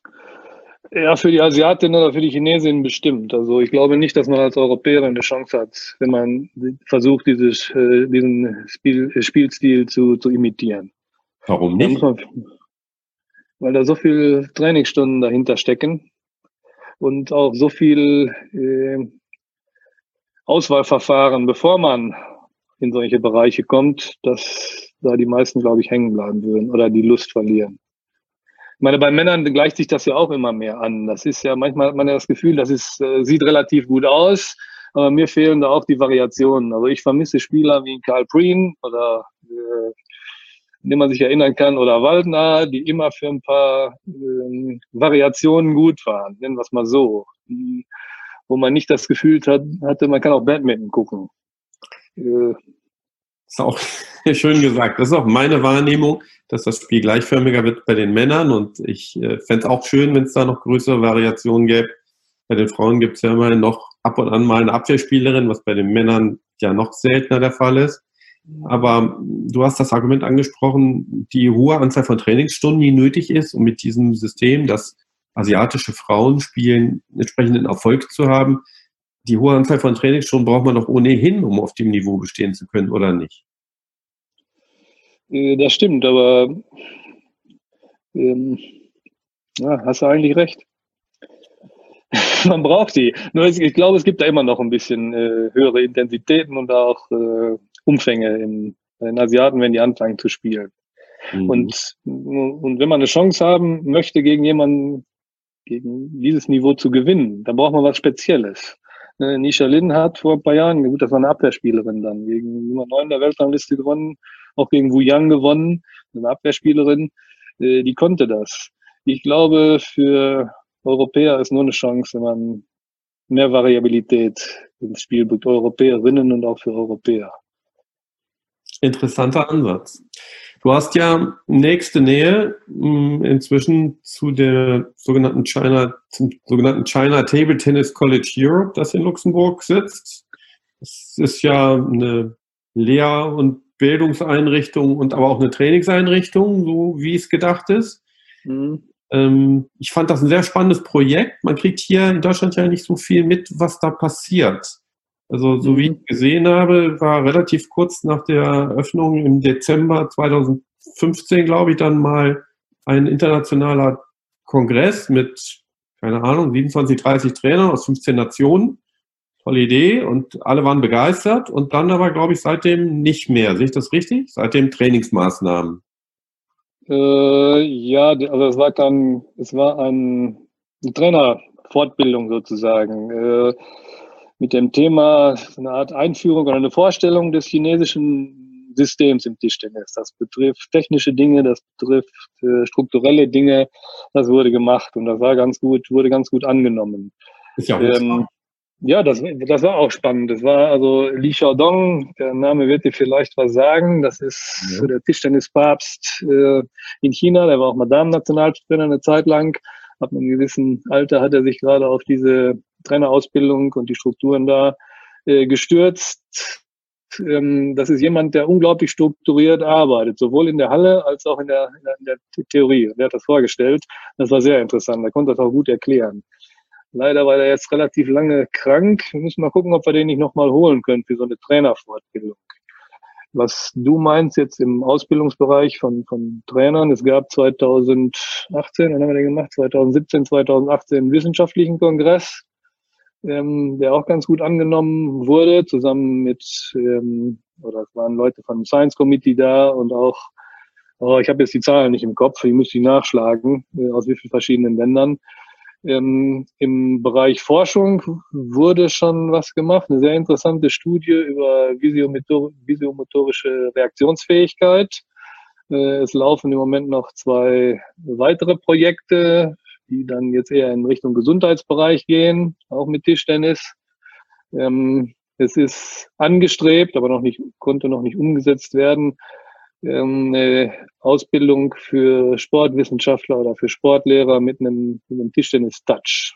Ja, für die Asiatinnen oder für die Chinesinnen bestimmt. Also ich glaube nicht, dass man als Europäer eine Chance hat, wenn man versucht, dieses, äh, diesen Spiel, Spielstil zu, zu imitieren. Warum nicht? Man, weil da so viele Trainingsstunden dahinter stecken und auch so viel äh, Auswahlverfahren, bevor man in solche Bereiche kommt, dass da die meisten, glaube ich, hängen bleiben würden oder die Lust verlieren. Ich meine, bei Männern gleicht sich das ja auch immer mehr an. Das ist ja, manchmal hat man ja das Gefühl, das ist, äh, sieht relativ gut aus, aber mir fehlen da auch die Variationen. Also ich vermisse Spieler wie Carl Preen oder an den man sich erinnern kann, oder Waldner, die immer für ein paar ähm, Variationen gut waren, nennen wir es mal so, die, wo man nicht das Gefühl hat, hatte, man kann auch Badminton gucken. Äh, Das ist auch schön gesagt. Das ist auch meine Wahrnehmung, dass das Spiel gleichförmiger wird bei den Männern, und ich äh, fände es auch schön, wenn es da noch größere Variationen gäbe. Bei den Frauen gibt es ja immerhin noch ab und an mal eine Abwehrspielerin, was bei den Männern ja noch seltener der Fall ist. Aber du hast das Argument angesprochen, die hohe Anzahl von Trainingsstunden, die nötig ist, um mit diesem System, das asiatische Frauen spielen, entsprechenden Erfolg zu haben. Die hohe Anzahl von Trainingsstunden braucht man doch ohnehin, um auf dem Niveau bestehen zu können, oder nicht? Das stimmt, aber ähm, ja, hast du eigentlich recht. Man braucht die. Nur ich glaube, es gibt da immer noch ein bisschen äh, höhere Intensitäten und auch äh, Umfänge in, bei den Asiaten, wenn die anfangen zu spielen. Mhm. Und, und wenn man eine Chance haben möchte, gegen jemanden, gegen dieses Niveau zu gewinnen, dann braucht man was Spezielles. Äh, Nisha Lin hat vor ein paar Jahren, gut, das war eine Abwehrspielerin dann, gegen Nummer neun der Weltrangliste gewonnen, auch gegen Wu Yang gewonnen, eine Abwehrspielerin, äh, die konnte das. Ich glaube, für Europäer ist nur eine Chance, wenn man mehr Variabilität ins Spiel bringt, Europäerinnen und auch für Europäer. Interessanter Ansatz. Du hast ja nächste Nähe mh, inzwischen zu der sogenannten China, zum sogenannten China Table Tennis College Europe, das in Luxemburg sitzt. Es ist ja eine Lehr- und Bildungseinrichtung und aber auch eine Trainingseinrichtung, so wie es gedacht ist. Mhm. Ähm, ich fand das ein sehr spannendes Projekt. Man kriegt hier in Deutschland ja nicht so viel mit, was da passiert. Also so wie ich gesehen habe, war relativ kurz nach der Eröffnung im Dezember zweitausendfünfzehn, glaube ich, dann mal ein internationaler Kongress mit, keine Ahnung, siebenundzwanzig, dreißig Trainern aus fünfzehn Nationen. Tolle Idee, und alle waren begeistert, und dann aber, glaube ich, seitdem nicht mehr. Sehe ich das richtig? Seitdem Trainingsmaßnahmen. Äh, ja, also es war dann, es war ein, eine Trainerfortbildung sozusagen. Äh, mit dem Thema eine Art Einführung oder eine Vorstellung des chinesischen Systems im Tischtennis. Das betrifft technische Dinge, das betrifft äh, strukturelle Dinge. Das wurde gemacht und das war ganz gut, wurde ganz gut angenommen. Ist ja auch ähm, ja, das, das war auch spannend. Das war also Li Xiaodong, der Name wird dir vielleicht was sagen. Das ist ja der Tischtennispapst äh, in China. Der war auch mal Damen-Nationaltrainer eine Zeit lang. Ab einem gewissen Alter hat er sich gerade auf diese Trainerausbildung und die Strukturen da äh, gestürzt. Ähm, das ist jemand, der unglaublich strukturiert arbeitet, sowohl in der Halle als auch in der, in der, in der Theorie. Der hat das vorgestellt. Das war sehr interessant. Er konnte das auch gut erklären. Leider war er jetzt relativ lange krank. Wir müssen mal gucken, ob wir den nicht nochmal holen können für so eine Trainerfortbildung. Was du meinst jetzt im Ausbildungsbereich von, von Trainern, es gab zweitausendachtzehn, wann haben wir den gemacht? zweitausendsiebzehn, zweitausendachtzehn einen wissenschaftlichen Kongress, ähm, der auch ganz gut angenommen wurde, zusammen mit, ähm, oder es waren Leute vom Science Committee da und auch, oh, ich habe jetzt die Zahlen nicht im Kopf, ich muss die nachschlagen, äh, aus wie vielen verschiedenen Ländern. Ähm, Im Bereich Forschung wurde schon was gemacht, eine sehr interessante Studie über visiomotor visiomotorische Reaktionsfähigkeit. Äh, es laufen im Moment noch zwei weitere Projekte, die dann jetzt eher in Richtung Gesundheitsbereich gehen, auch mit Tischtennis. Ähm, es ist angestrebt, aber noch nicht, konnte noch nicht umgesetzt werden, eine Ausbildung für Sportwissenschaftler oder für Sportlehrer mit einem, mit einem Tischtennis-Touch.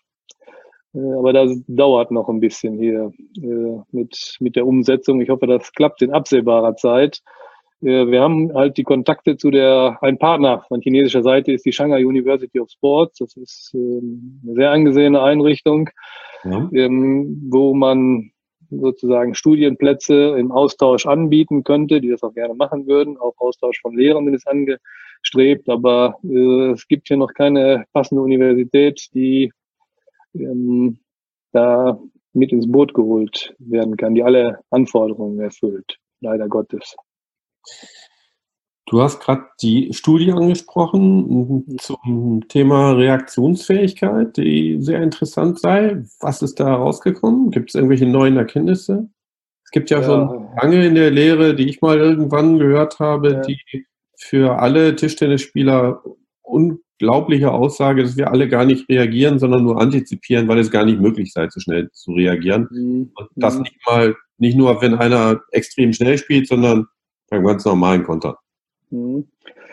Aber das dauert noch ein bisschen hier mit, mit der Umsetzung. Ich hoffe, das klappt in absehbarer Zeit. Wir haben halt die Kontakte zu der, ein Partner von chinesischer Seite ist die Shanghai University of Sports. Das ist eine sehr angesehene Einrichtung, ja, wo man sozusagen Studienplätze im Austausch anbieten könnte, die das auch gerne machen würden. Auch Austausch von Lehrenden ist angestrebt, aber äh, es gibt hier noch keine passende Universität, die ähm, da mit ins Boot geholt werden kann, die alle Anforderungen erfüllt, leider Gottes. Du hast gerade die Studie angesprochen zum Thema Reaktionsfähigkeit, die sehr interessant sei. Was ist da rausgekommen? Gibt es irgendwelche neuen Erkenntnisse? Es gibt ja, ja schon lange in der Lehre, die ich mal irgendwann gehört habe, ja. die für alle Tischtennisspieler unglaubliche Aussage, dass wir alle gar nicht reagieren, sondern nur antizipieren, weil es gar nicht möglich sei, so schnell zu reagieren. Mhm. Und das nicht mal, nicht nur, wenn einer extrem schnell spielt, sondern beim ganz normalen Konter. Mhm.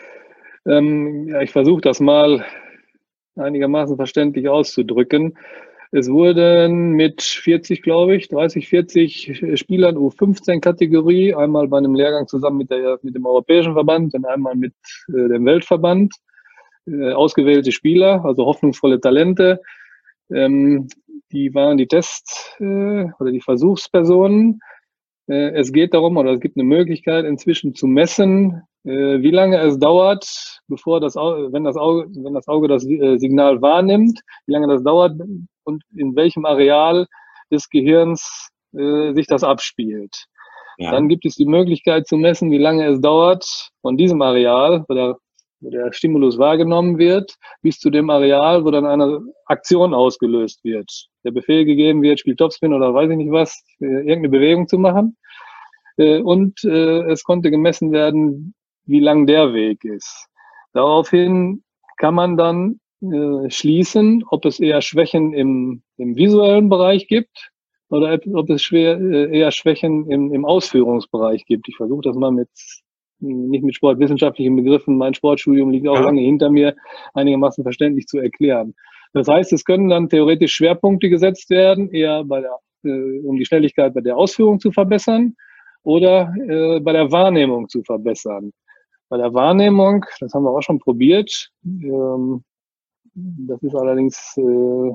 Ähm, ja, ich versuche das mal einigermaßen verständlich auszudrücken. Es wurden mit vierzig, glaube ich, dreißig, vierzig Spielern U fünfzehn Kategorie, einmal bei einem Lehrgang zusammen mit, der, mit dem Europäischen Verband und einmal mit äh, dem Weltverband, äh, ausgewählte Spieler, also hoffnungsvolle Talente. Ähm, die waren die Test- äh, oder die Versuchspersonen. Äh, es geht darum, oder es gibt eine Möglichkeit inzwischen zu messen, äh, wie lange es dauert, bevor das Auge, wenn das Auge, wenn das Auge das äh, Signal wahrnimmt, wie lange das dauert und in welchem Areal des Gehirns äh, sich das abspielt. Ja. Dann gibt es die Möglichkeit zu messen, wie lange es dauert von diesem Areal, wo der, wo der Stimulus wahrgenommen wird, bis zu dem Areal, wo dann eine Aktion ausgelöst wird. Der Befehl gegeben wird, spielt Topspin oder weiß ich nicht was, äh, irgendeine Bewegung zu machen. Äh, und äh, es konnte gemessen werden, wie lang der Weg ist. Daraufhin kann man dann äh, schließen, ob es eher Schwächen im, im visuellen Bereich gibt oder ob es schwer, äh, eher Schwächen im, im Ausführungsbereich gibt. Ich versuche das mal mit, nicht mit sportwissenschaftlichen Begriffen, mein Sportstudium liegt auch ja. lange hinter mir, einigermaßen verständlich zu erklären. Das heißt, es können dann theoretisch Schwerpunkte gesetzt werden, eher bei der, äh, um die Schnelligkeit bei der Ausführung zu verbessern oder äh, bei der Wahrnehmung zu verbessern. Bei der Wahrnehmung, das haben wir auch schon probiert, ähm, das ist allerdings, äh,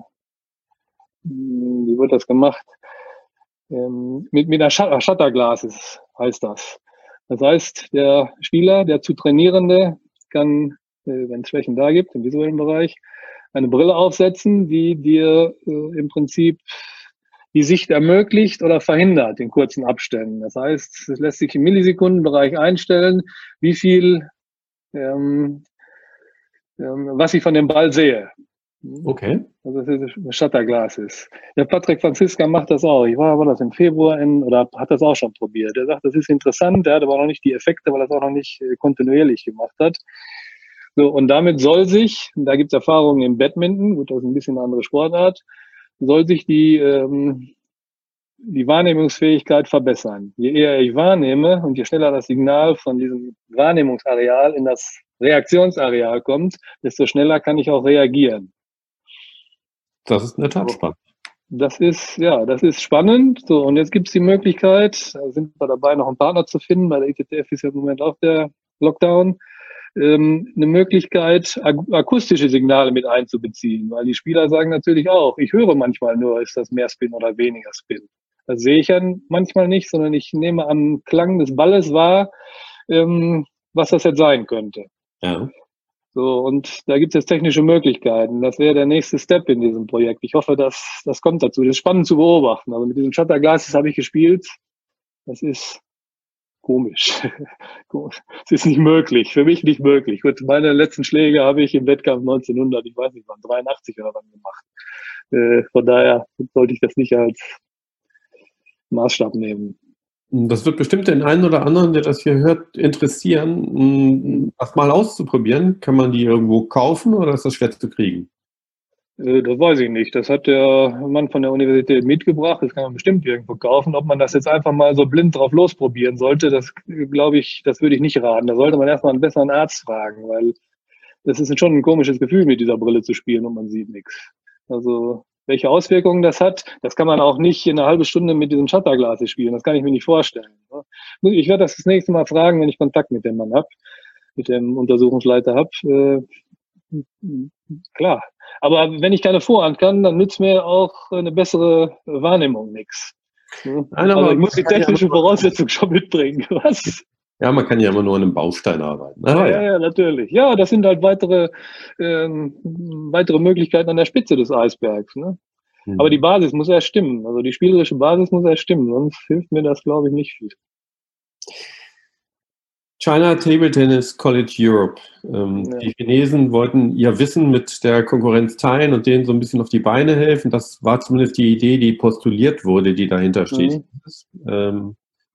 wie wird das gemacht? Ähm, mit, mit einer Shutterglasses heißt das. Das heißt, der Spieler, der zu Trainierende, kann, äh, wenn es Schwächen da gibt, im visuellen Bereich, eine Brille aufsetzen, die dir äh, im Prinzip die Sicht ermöglicht oder verhindert in kurzen Abständen. Das heißt, es lässt sich im Millisekundenbereich einstellen, wie viel, ähm, ähm, was ich von dem Ball sehe. Okay. Also das ist ein Shutterglas ist. Der Patrick Franziska macht das auch. Ich war aber das im Februar in, oder hat das auch schon probiert. Er sagt, das ist interessant, er hat aber noch nicht die Effekte, weil er das auch noch nicht äh, kontinuierlich gemacht hat. So, und damit soll sich, da gibt es Erfahrungen im Badminton, gut, das ist ein bisschen eine andere Sportart, soll sich die, ähm, die Wahrnehmungsfähigkeit verbessern. Je eher ich wahrnehme und je schneller das Signal von diesem Wahrnehmungsareal in das Reaktionsareal kommt, desto schneller kann ich auch reagieren. Das ist in der Tat spannend. Das ist, ja, das ist spannend. So, und jetzt gibt es die Möglichkeit, da sind wir dabei, noch einen Partner zu finden. Bei der I T T F ist ja im Moment auch der Lockdown. Ähm, eine Möglichkeit, ak- akustische Signale mit einzubeziehen, weil die Spieler sagen natürlich auch, ich höre manchmal nur, ist das mehr Spin oder weniger Spin. Das sehe ich ja manchmal nicht, sondern ich nehme am Klang des Balles wahr, ähm, was das jetzt sein könnte. Ja. So, und da gibt es jetzt technische Möglichkeiten. Das wäre der nächste Step in diesem Projekt. Ich hoffe, dass das kommt dazu. Das ist spannend zu beobachten. Also mit diesem Shutterglas habe ich gespielt. Das ist komisch. Es ist nicht möglich. Für mich nicht möglich. Gut, meine letzten Schläge habe ich im Wettkampf neunzehnhundert, ich weiß nicht wann, dreiundachtzig oder wann gemacht. Äh, von daher sollte ich das nicht als Maßstab nehmen. Das wird bestimmt den einen oder anderen, der das hier hört, interessieren, das mal auszuprobieren. Kann man die irgendwo kaufen oder ist das schwer zu kriegen? Das weiß ich nicht. Das hat der Mann von der Universität mitgebracht. Das kann man bestimmt irgendwo kaufen. Ob man das jetzt einfach mal so blind drauf losprobieren sollte, das glaube ich, das würde ich nicht raten. Da sollte man erstmal einen besseren Arzt fragen, weil das ist schon ein komisches Gefühl, mit dieser Brille zu spielen und man sieht nichts. Also welche Auswirkungen das hat, das kann man auch nicht in einer halben Stunde mit diesem Shutterglas spielen. Das kann ich mir nicht vorstellen. Ich werde das das nächste Mal fragen, wenn ich Kontakt mit dem Mann habe, mit dem Untersuchungsleiter habe. Klar. Aber wenn ich keine Vorhand kann, dann nützt mir auch eine bessere Wahrnehmung nichts. Nein, also ich muss die technische Voraussetzung schon mitbringen. Was? Ja, man kann ja immer nur an einem Baustein arbeiten. Ah, ja, ja, ja, natürlich. Ja, das sind halt weitere, ähm, weitere Möglichkeiten an der Spitze des Eisbergs. Ne? Mhm. Aber die Basis muss erst stimmen. Also die spielerische Basis muss erst stimmen. Sonst hilft mir das, glaube ich, nicht viel. China Table Tennis College Europe. Ähm, ja. Die Chinesen wollten ihr Wissen mit der Konkurrenz teilen und denen so ein bisschen auf die Beine helfen. Das war zumindest die Idee, die postuliert wurde, die dahinter steht. Mhm. Ähm,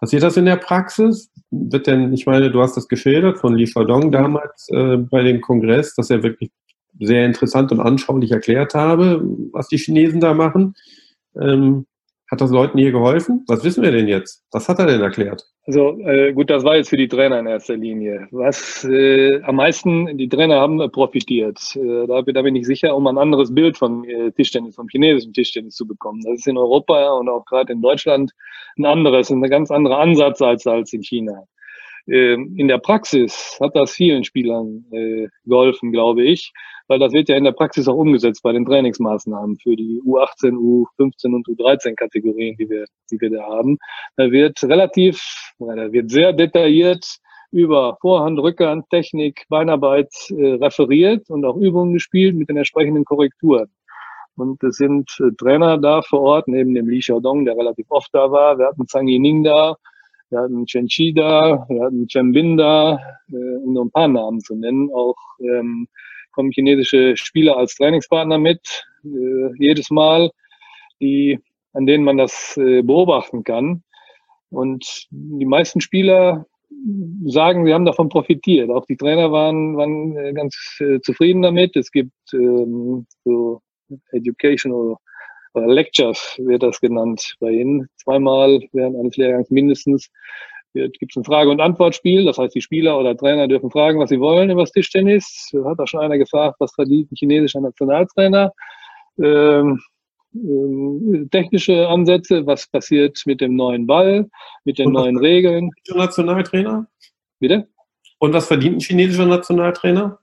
Passiert das in der Praxis? Wird denn, ich meine, du hast das geschildert von Li Xiaodong damals äh, bei dem Kongress, dass er wirklich sehr interessant und anschaulich erklärt habe, was die Chinesen da machen. Ähm, hat das Leuten hier geholfen? Was wissen wir denn jetzt? Was hat er denn erklärt? Also äh, gut, das war jetzt für die Trainer in erster Linie. Was äh, am meisten, die Trainer haben äh, profitiert. Äh, da, da bin ich sicher, um ein anderes Bild von äh, Tischtennis, vom chinesischen Tischtennis zu bekommen. Das ist in Europa und auch gerade in Deutschland ein anderes, ein ganz anderer Ansatz als, als in China. Äh, in der Praxis hat das vielen Spielern äh, geholfen, glaube ich, weil das wird ja in der Praxis auch umgesetzt bei den Trainingsmaßnahmen für die U achtzehn, U fünfzehn und U dreizehn Kategorien, die wir, die wir da haben. Da wird relativ, da wird sehr detailliert über Vorhand, Rückhand, Technik, Beinarbeit äh, referiert und auch Übungen gespielt mit den entsprechenden Korrekturen. Und es sind äh, Trainer da vor Ort, neben dem Li Xiaodong, der relativ oft da war. Wir hatten Zhang Yining da, wir hatten Chen Qi da, wir hatten Chen Bin da, äh, um nur ein paar Namen zu nennen. Auch ähm, kommen chinesische Spieler als Trainingspartner mit, äh, jedes Mal, die, an denen man das äh, beobachten kann. Und die meisten Spieler sagen, sie haben davon profitiert. Auch die Trainer waren, waren äh, ganz äh, zufrieden damit. Es gibt ähm, so Educational oder Lectures, wird das genannt bei Ihnen. Zweimal während eines Lehrgangs mindestens gibt es ein Frage- und Antwortspiel. Das heißt, die Spieler oder Trainer dürfen fragen, was sie wollen über das Tischtennis. Hat da schon einer gefragt, was verdient ein chinesischer Nationaltrainer? Ähm, ähm, technische Ansätze, was passiert mit dem neuen Ball, mit den neuen Regeln. Nationaltrainer? Bitte? Und was verdient ein chinesischer Nationaltrainer?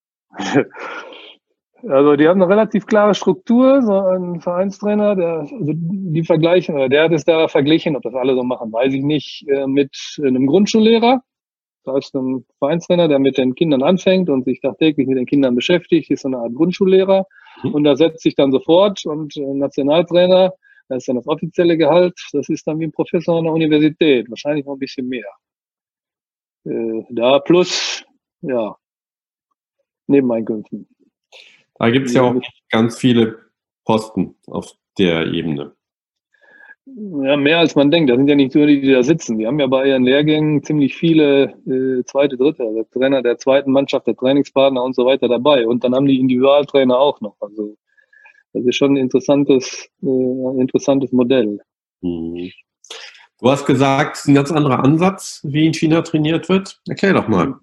Also die haben eine relativ klare Struktur, so ein Vereinstrainer, der, also die vergleichen, oder der hat es da verglichen, ob das alle so machen, weiß ich nicht, mit einem Grundschullehrer. Das heißt, ein Vereinstrainer, der mit den Kindern anfängt und sich tagtäglich mit den Kindern beschäftigt, ist so eine Art Grundschullehrer. Mhm. Und da setzt sich dann sofort und ein Nationaltrainer, das ist dann das offizielle Gehalt, das ist dann wie ein Professor an der Universität, wahrscheinlich noch ein bisschen mehr. Äh, da plus, ja, Nebeneinkünften. Da gibt es ja auch ganz viele Posten auf der Ebene. Ja, mehr als man denkt. Das sind ja nicht nur die, die da sitzen. Die haben ja bei ihren Lehrgängen ziemlich viele äh, zweite, dritte, also Trainer der zweiten Mannschaft, der Trainingspartner und so weiter dabei. Und dann haben die Individualtrainer auch noch. Also das ist schon ein interessantes, äh, ein interessantes Modell. Mhm. Du hast gesagt, es ist ein ganz anderer Ansatz, wie in China trainiert wird. Erklär doch mal.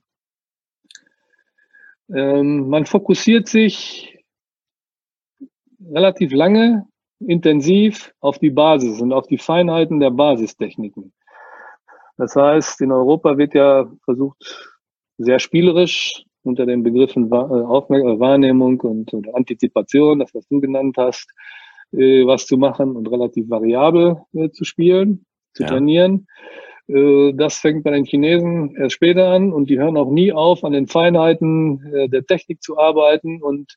Ähm, man fokussiert sich relativ lange, intensiv auf die Basis und auf die Feinheiten der Basistechniken. Das heißt, in Europa wird ja versucht, sehr spielerisch unter den Begriffen Wahrnehmung und oder Antizipation, das was du genannt hast, was zu machen und relativ variabel zu spielen, zu ja. trainieren. Das fängt bei den Chinesen erst später an und die hören auch nie auf, an den Feinheiten der Technik zu arbeiten und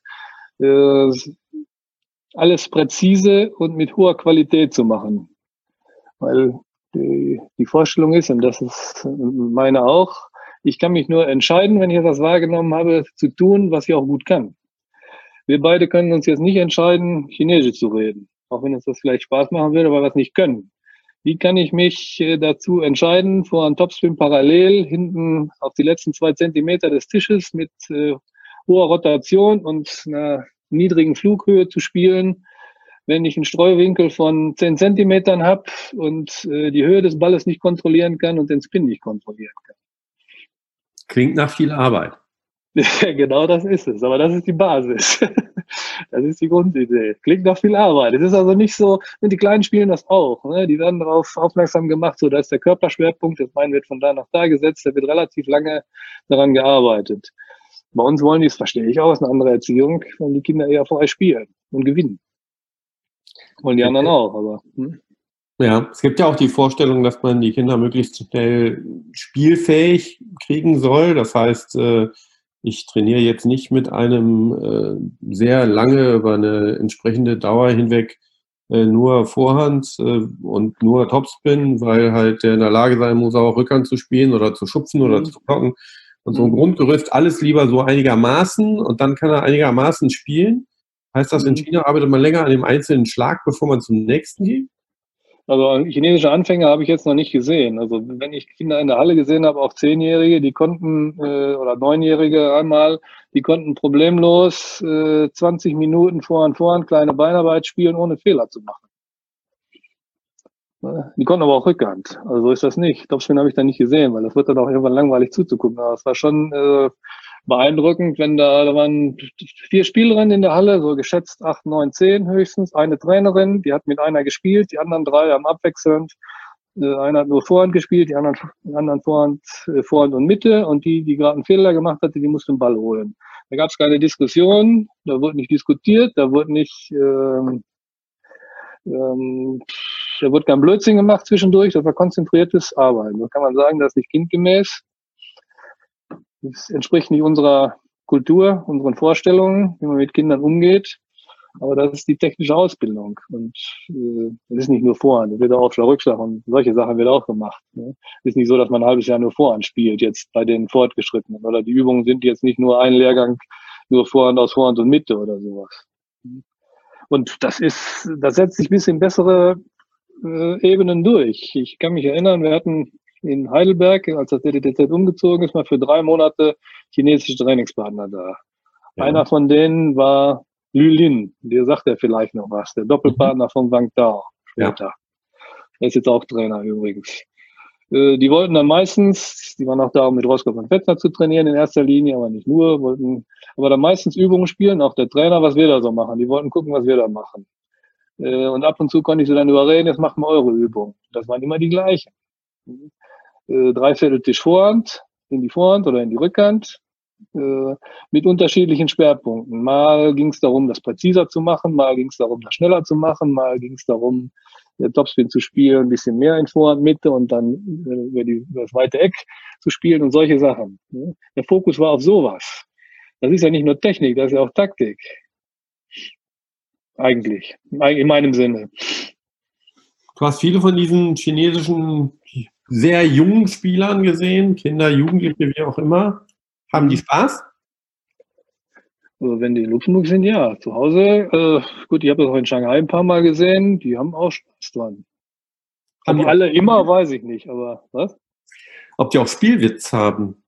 alles präzise und mit hoher Qualität zu machen. Weil die, die Vorstellung ist, und das ist meine auch, ich kann mich nur entscheiden, wenn ich etwas wahrgenommen habe, zu tun, was ich auch gut kann. Wir beide können uns jetzt nicht entscheiden, Chinesisch zu reden, auch wenn uns das vielleicht Spaß machen würde, aber was nicht können. Wie kann ich mich dazu entscheiden, vor einem Topspin parallel hinten auf die letzten zwei Zentimeter des Tisches mit äh, hoher Rotation und einer niedrigen Flughöhe zu spielen, wenn ich einen Streuwinkel von zehn Zentimetern habe und äh, die Höhe des Balles nicht kontrollieren kann und den Spin nicht kontrollieren kann. Klingt nach viel Arbeit. Genau das ist es, aber das ist die Basis. Das ist die Grundidee. Klingt nach viel Arbeit. Es ist also nicht so, und die Kleinen spielen das auch. Ne? Die werden darauf aufmerksam gemacht, so da ist der Körperschwerpunkt, das Bein wird von da nach da gesetzt, da wird relativ lange daran gearbeitet. Bei uns wollen die, das verstehe ich auch, ist eine andere Erziehung, wollen die Kinder eher frei spielen und gewinnen. Wollen die anderen auch, aber... Hm? Ja, es gibt ja auch die Vorstellung, dass man die Kinder möglichst schnell spielfähig kriegen soll. Das heißt, ich trainiere jetzt nicht mit einem sehr lange über eine entsprechende Dauer hinweg nur Vorhand und nur Topspin, weil halt der in der Lage sein muss, auch Rückhand zu spielen oder zu schupfen oder mhm. zu blocken. Und so ein Grundgerüst, alles lieber so einigermaßen und dann kann er einigermaßen spielen. Heißt das, in China arbeitet man länger an dem einzelnen Schlag, bevor man zum nächsten geht? Also chinesische Anfänger habe ich jetzt noch nicht gesehen. Also wenn ich Kinder in der Halle gesehen habe, auch Zehnjährige, die konnten, äh, oder Neunjährige einmal, die konnten problemlos äh, zwanzig Minuten vor und vor kleine Beinarbeit spielen, ohne Fehler zu machen. Die konnten aber auch Rückhand. Also so ist das nicht. Topspin habe ich da nicht gesehen, weil das wird dann auch irgendwann langweilig zuzugucken. Aber es war schon äh, beeindruckend, wenn da, da waren vier Spielerinnen in der Halle, so geschätzt acht, neun, zehn höchstens. Eine Trainerin, die hat mit einer gespielt, die anderen drei haben abwechselnd. Äh, einer hat nur Vorhand gespielt, die anderen, die anderen Vorhand, äh, Vorhand und Mitte. Und die, die gerade einen Fehler gemacht hatte, die musste den Ball holen. Da gab es keine Diskussion, da wurde nicht diskutiert, da wurde nicht... Ähm, ähm, Da wird kein Blödsinn gemacht zwischendurch, das war konzentriertes Arbeiten. Da kann man sagen, das ist nicht kindgemäß. Das entspricht nicht unserer Kultur, unseren Vorstellungen, wie man mit Kindern umgeht. Aber das ist die technische Ausbildung. Und äh, das ist nicht nur Vorhand, das wird auch Aufschlag, Rückschlag und solche Sachen wird auch gemacht. Ne? Es ist nicht so, dass man ein halbes Jahr nur Vorhand spielt, jetzt bei den Fortgeschrittenen. Oder die Übungen sind jetzt nicht nur ein Lehrgang, nur Vorhand aus Vorhand und Mitte oder sowas. Und das ist, das setzt sich bis in bessere äh, Ebenen durch. Ich kann mich erinnern, wir hatten in Heidelberg, als das D D T Z umgezogen ist, mal für drei Monate chinesische Trainingspartner da. Ja. Einer von denen war Lü Lin, der sagt ja vielleicht noch was, der Doppelpartner mhm. von Wang Dao später. Ja. Der ist jetzt auch Trainer übrigens. Äh, die wollten dann meistens, die waren auch da, um mit Roskopf und Fettner zu trainieren in erster Linie, aber nicht nur, wollten aber dann meistens Übungen spielen, auch der Trainer, was wir da so machen. Die wollten gucken, was wir da machen. Äh, und ab und zu konnte ich sie dann überreden, jetzt machen wir eure Übung. Das waren immer die gleichen. Äh, Dreivierteltisch Vorhand, in die Vorhand oder in die Rückhand, äh, mit unterschiedlichen Schwerpunkten. Mal ging es darum, das präziser zu machen, mal ging es darum, das schneller zu machen, mal ging es darum, der Topspin zu spielen, ein bisschen mehr in Vorhand, Mitte und dann äh, über, die, über das weite Eck zu spielen und solche Sachen. Ne? Der Fokus war auf sowas. Das ist ja nicht nur Technik, das ist ja auch Taktik. Eigentlich, in meinem Sinne. Du hast viele von diesen chinesischen sehr jungen Spielern gesehen, Kinder, Jugendliche, wie auch immer. Haben die Spaß? Also wenn die in Luxemburg sind, ja. Zu Hause, äh, gut, ich habe das auch in Shanghai ein paar Mal gesehen, die haben auch Spaß dran. Haben die alle immer, weiß ich nicht, aber was? Ob die auch Spielwitz haben?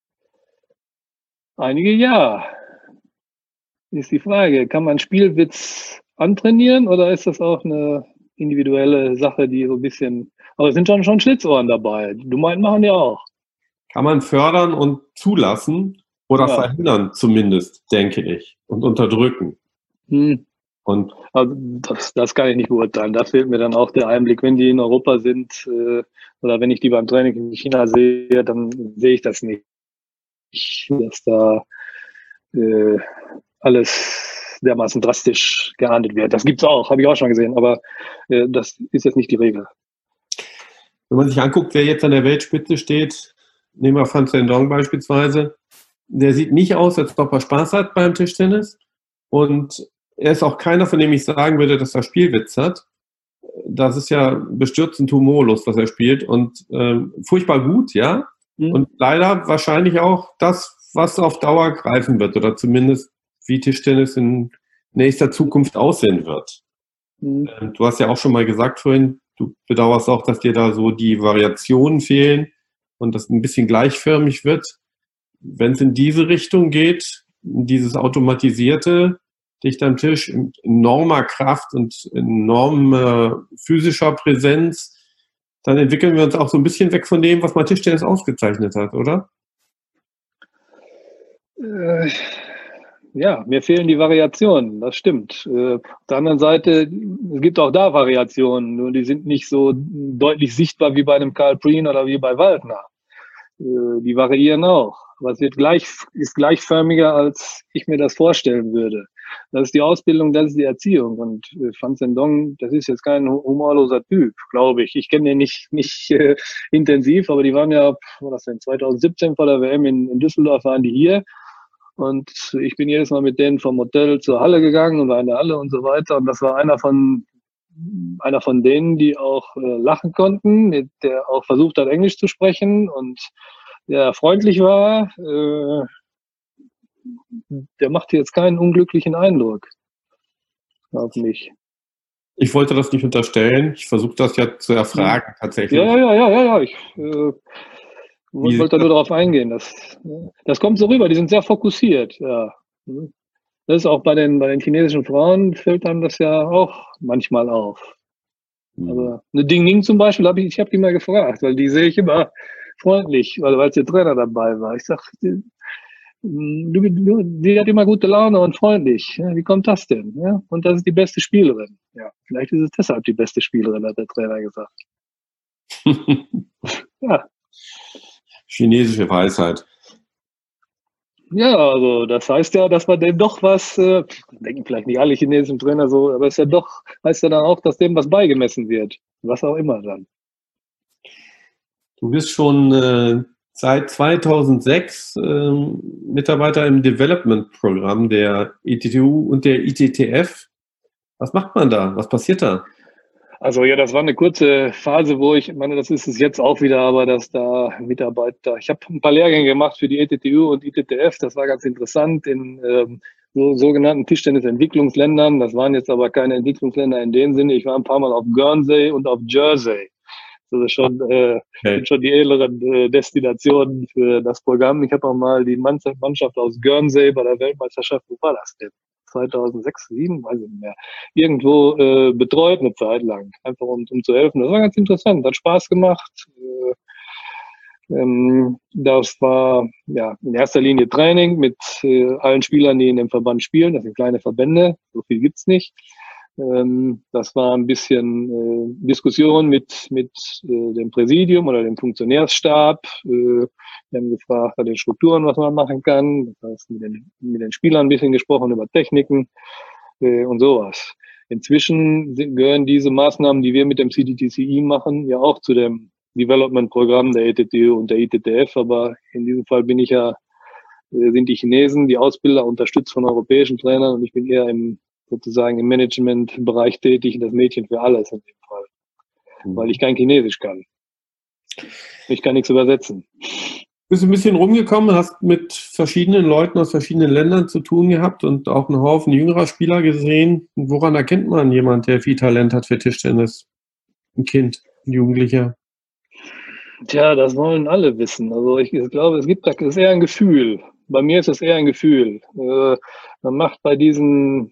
Einige ja. Ist die Frage, kann man Spielwitz antrainieren oder ist das auch eine individuelle Sache, die so ein bisschen, aber es sind schon, schon Schlitzohren dabei. Du meinst, machen die auch. Kann man fördern und zulassen oder ja. verhindern zumindest, denke ich, und unterdrücken. Hm. Und also das, das kann ich nicht beurteilen. Da fehlt mir dann auch der Einblick, wenn die in Europa sind äh, oder wenn ich die beim Training in China sehe, dann sehe ich das nicht, dass da äh, alles dermaßen drastisch geahndet wird. Das gibt's auch, habe ich auch schon gesehen, aber äh, das ist jetzt nicht die Regel. Wenn man sich anguckt, wer jetzt an der Weltspitze steht, nehmen wir Fan Zhendong beispielsweise, der sieht nicht aus, als ob er Spaß hat beim Tischtennis und er ist auch keiner, von dem ich sagen würde, dass er Spielwitz hat. Das ist ja bestürzend humorlos, was er spielt und ähm, furchtbar gut, ja, mhm. und leider wahrscheinlich auch das, was auf Dauer greifen wird oder zumindest wie Tischtennis in nächster Zukunft aussehen wird. Mhm. Ähm, du hast ja auch schon mal gesagt vorhin, du bedauerst auch, dass dir da so die Variationen fehlen und das ein bisschen gleichförmig wird. Wenn es in diese Richtung geht, in dieses automatisierte, dicht am Tisch, in enormer Kraft und enormer physischer Präsenz, dann entwickeln wir uns auch so ein bisschen weg von dem, was mal Tischtennis ausgezeichnet hat, oder? Äh, ja, mir fehlen die Variationen, das stimmt. Äh, auf der anderen Seite, es gibt auch da Variationen, nur die sind nicht so deutlich sichtbar wie bei einem Carl Prien oder wie bei Waldner. Äh, die variieren auch. Aber es wird gleich, ist gleichförmiger, als ich mir das vorstellen würde. Das ist die Ausbildung, das ist die Erziehung. Und äh, Fan Zhendong, das ist jetzt kein humorloser Typ, glaube ich. Ich kenne den nicht, nicht äh, intensiv, aber die waren ja, was das denn, zwanzig siebzehn vor der W M in, in Düsseldorf waren die hier. Und ich bin jedes Mal mit denen vom Hotel zur Halle gegangen und war in der Halle und so weiter. Und das war einer von, einer von denen, die auch äh, lachen konnten, der auch versucht hat, Englisch zu sprechen und der freundlich war. Äh, der machte jetzt keinen unglücklichen Eindruck auf mich. Ich wollte das nicht unterstellen. Ich versuche das ja zu erfragen, tatsächlich. Ja, ja, ja, ja, ja. Ich äh, wollte nur darauf eingehen. Das, das kommt so rüber. Die sind sehr fokussiert. Ja. Das ist auch bei den, bei den chinesischen Frauen fällt einem das ja auch manchmal auf. Mhm. Aber eine Ding Ding zum Beispiel, habe ich, ich habe die mal gefragt, weil die sehe ich immer freundlich, weil, weil der Trainer dabei war. Ich sag, die, die, die hat immer gute Laune und freundlich. Ja, wie kommt das denn? Ja, und das ist die beste Spielerin. Ja, vielleicht ist es deshalb die beste Spielerin, hat der Trainer gesagt. Ja. Chinesische Weisheit. Ja, also das heißt ja, dass man dem doch was, äh, denken vielleicht nicht alle chinesischen Trainer so, aber es ist ja doch, heißt ja dann auch, dass dem was beigemessen wird. Was auch immer dann. Du bist schon äh, seit zweitausendsechs äh, Mitarbeiter im Development-Programm der E T T U und der I T T F. Was macht man da? Was passiert da? Also ja, das war eine kurze Phase, wo ich, ich meine, das ist es jetzt auch wieder, aber dass da Mitarbeiter, ich habe ein paar Lehrgänge gemacht für die E T T U und I T T F, das war ganz interessant in ähm, so, sogenannten Tischtennis-Entwicklungsländern. Das waren jetzt aber keine Entwicklungsländer in dem Sinne. Ich war ein paar Mal auf Guernsey und auf Jersey. Das ist schon, äh, okay. sind schon die edleren äh, Destinationen für das Programm. Ich habe auch mal die Mannschaft aus Guernsey bei der Weltmeisterschaft, wo war das denn? zweitausendsechs, zweitausendsieben, weiß ich nicht mehr, irgendwo äh, betreut eine Zeit lang, einfach um, um zu helfen. Das war ganz interessant, hat Spaß gemacht. Äh, ähm, das war ja in erster Linie Training mit äh, allen Spielern, die in dem Verband spielen. Das sind kleine Verbände, so viel gibt's nicht. Ähm, das war ein bisschen äh, Diskussion mit, mit äh, dem Präsidium oder dem Funktionärsstab. Äh, Wir haben gefragt bei den Strukturen, was man machen kann. Das heißt, mit den, mit den Spielern ein bisschen gesprochen über Techniken äh, und sowas. Inzwischen sind, gehören diese Maßnahmen, die wir mit dem C D T C I machen, ja auch zu dem Development-Programm der E T T U und der I T T F. Aber in diesem Fall bin ich ja, äh, sind die Chinesen, die Ausbilder, unterstützt von europäischen Trainern und ich bin eher im sozusagen im Management-Bereich tätig, das Mädchen für alles in dem Fall. Mhm. Weil ich kein Chinesisch kann. Ich kann nichts übersetzen. Bist ein bisschen rumgekommen, hast mit verschiedenen Leuten aus verschiedenen Ländern zu tun gehabt und auch einen Haufen jüngerer Spieler gesehen. Und woran erkennt man jemanden, der viel Talent hat für Tischtennis? Ein Kind, ein Jugendlicher? Tja, das wollen alle wissen. Also ich, ich glaube, es gibt, das ist eher ein Gefühl. Bei mir ist es eher ein Gefühl. Äh, man macht bei diesen,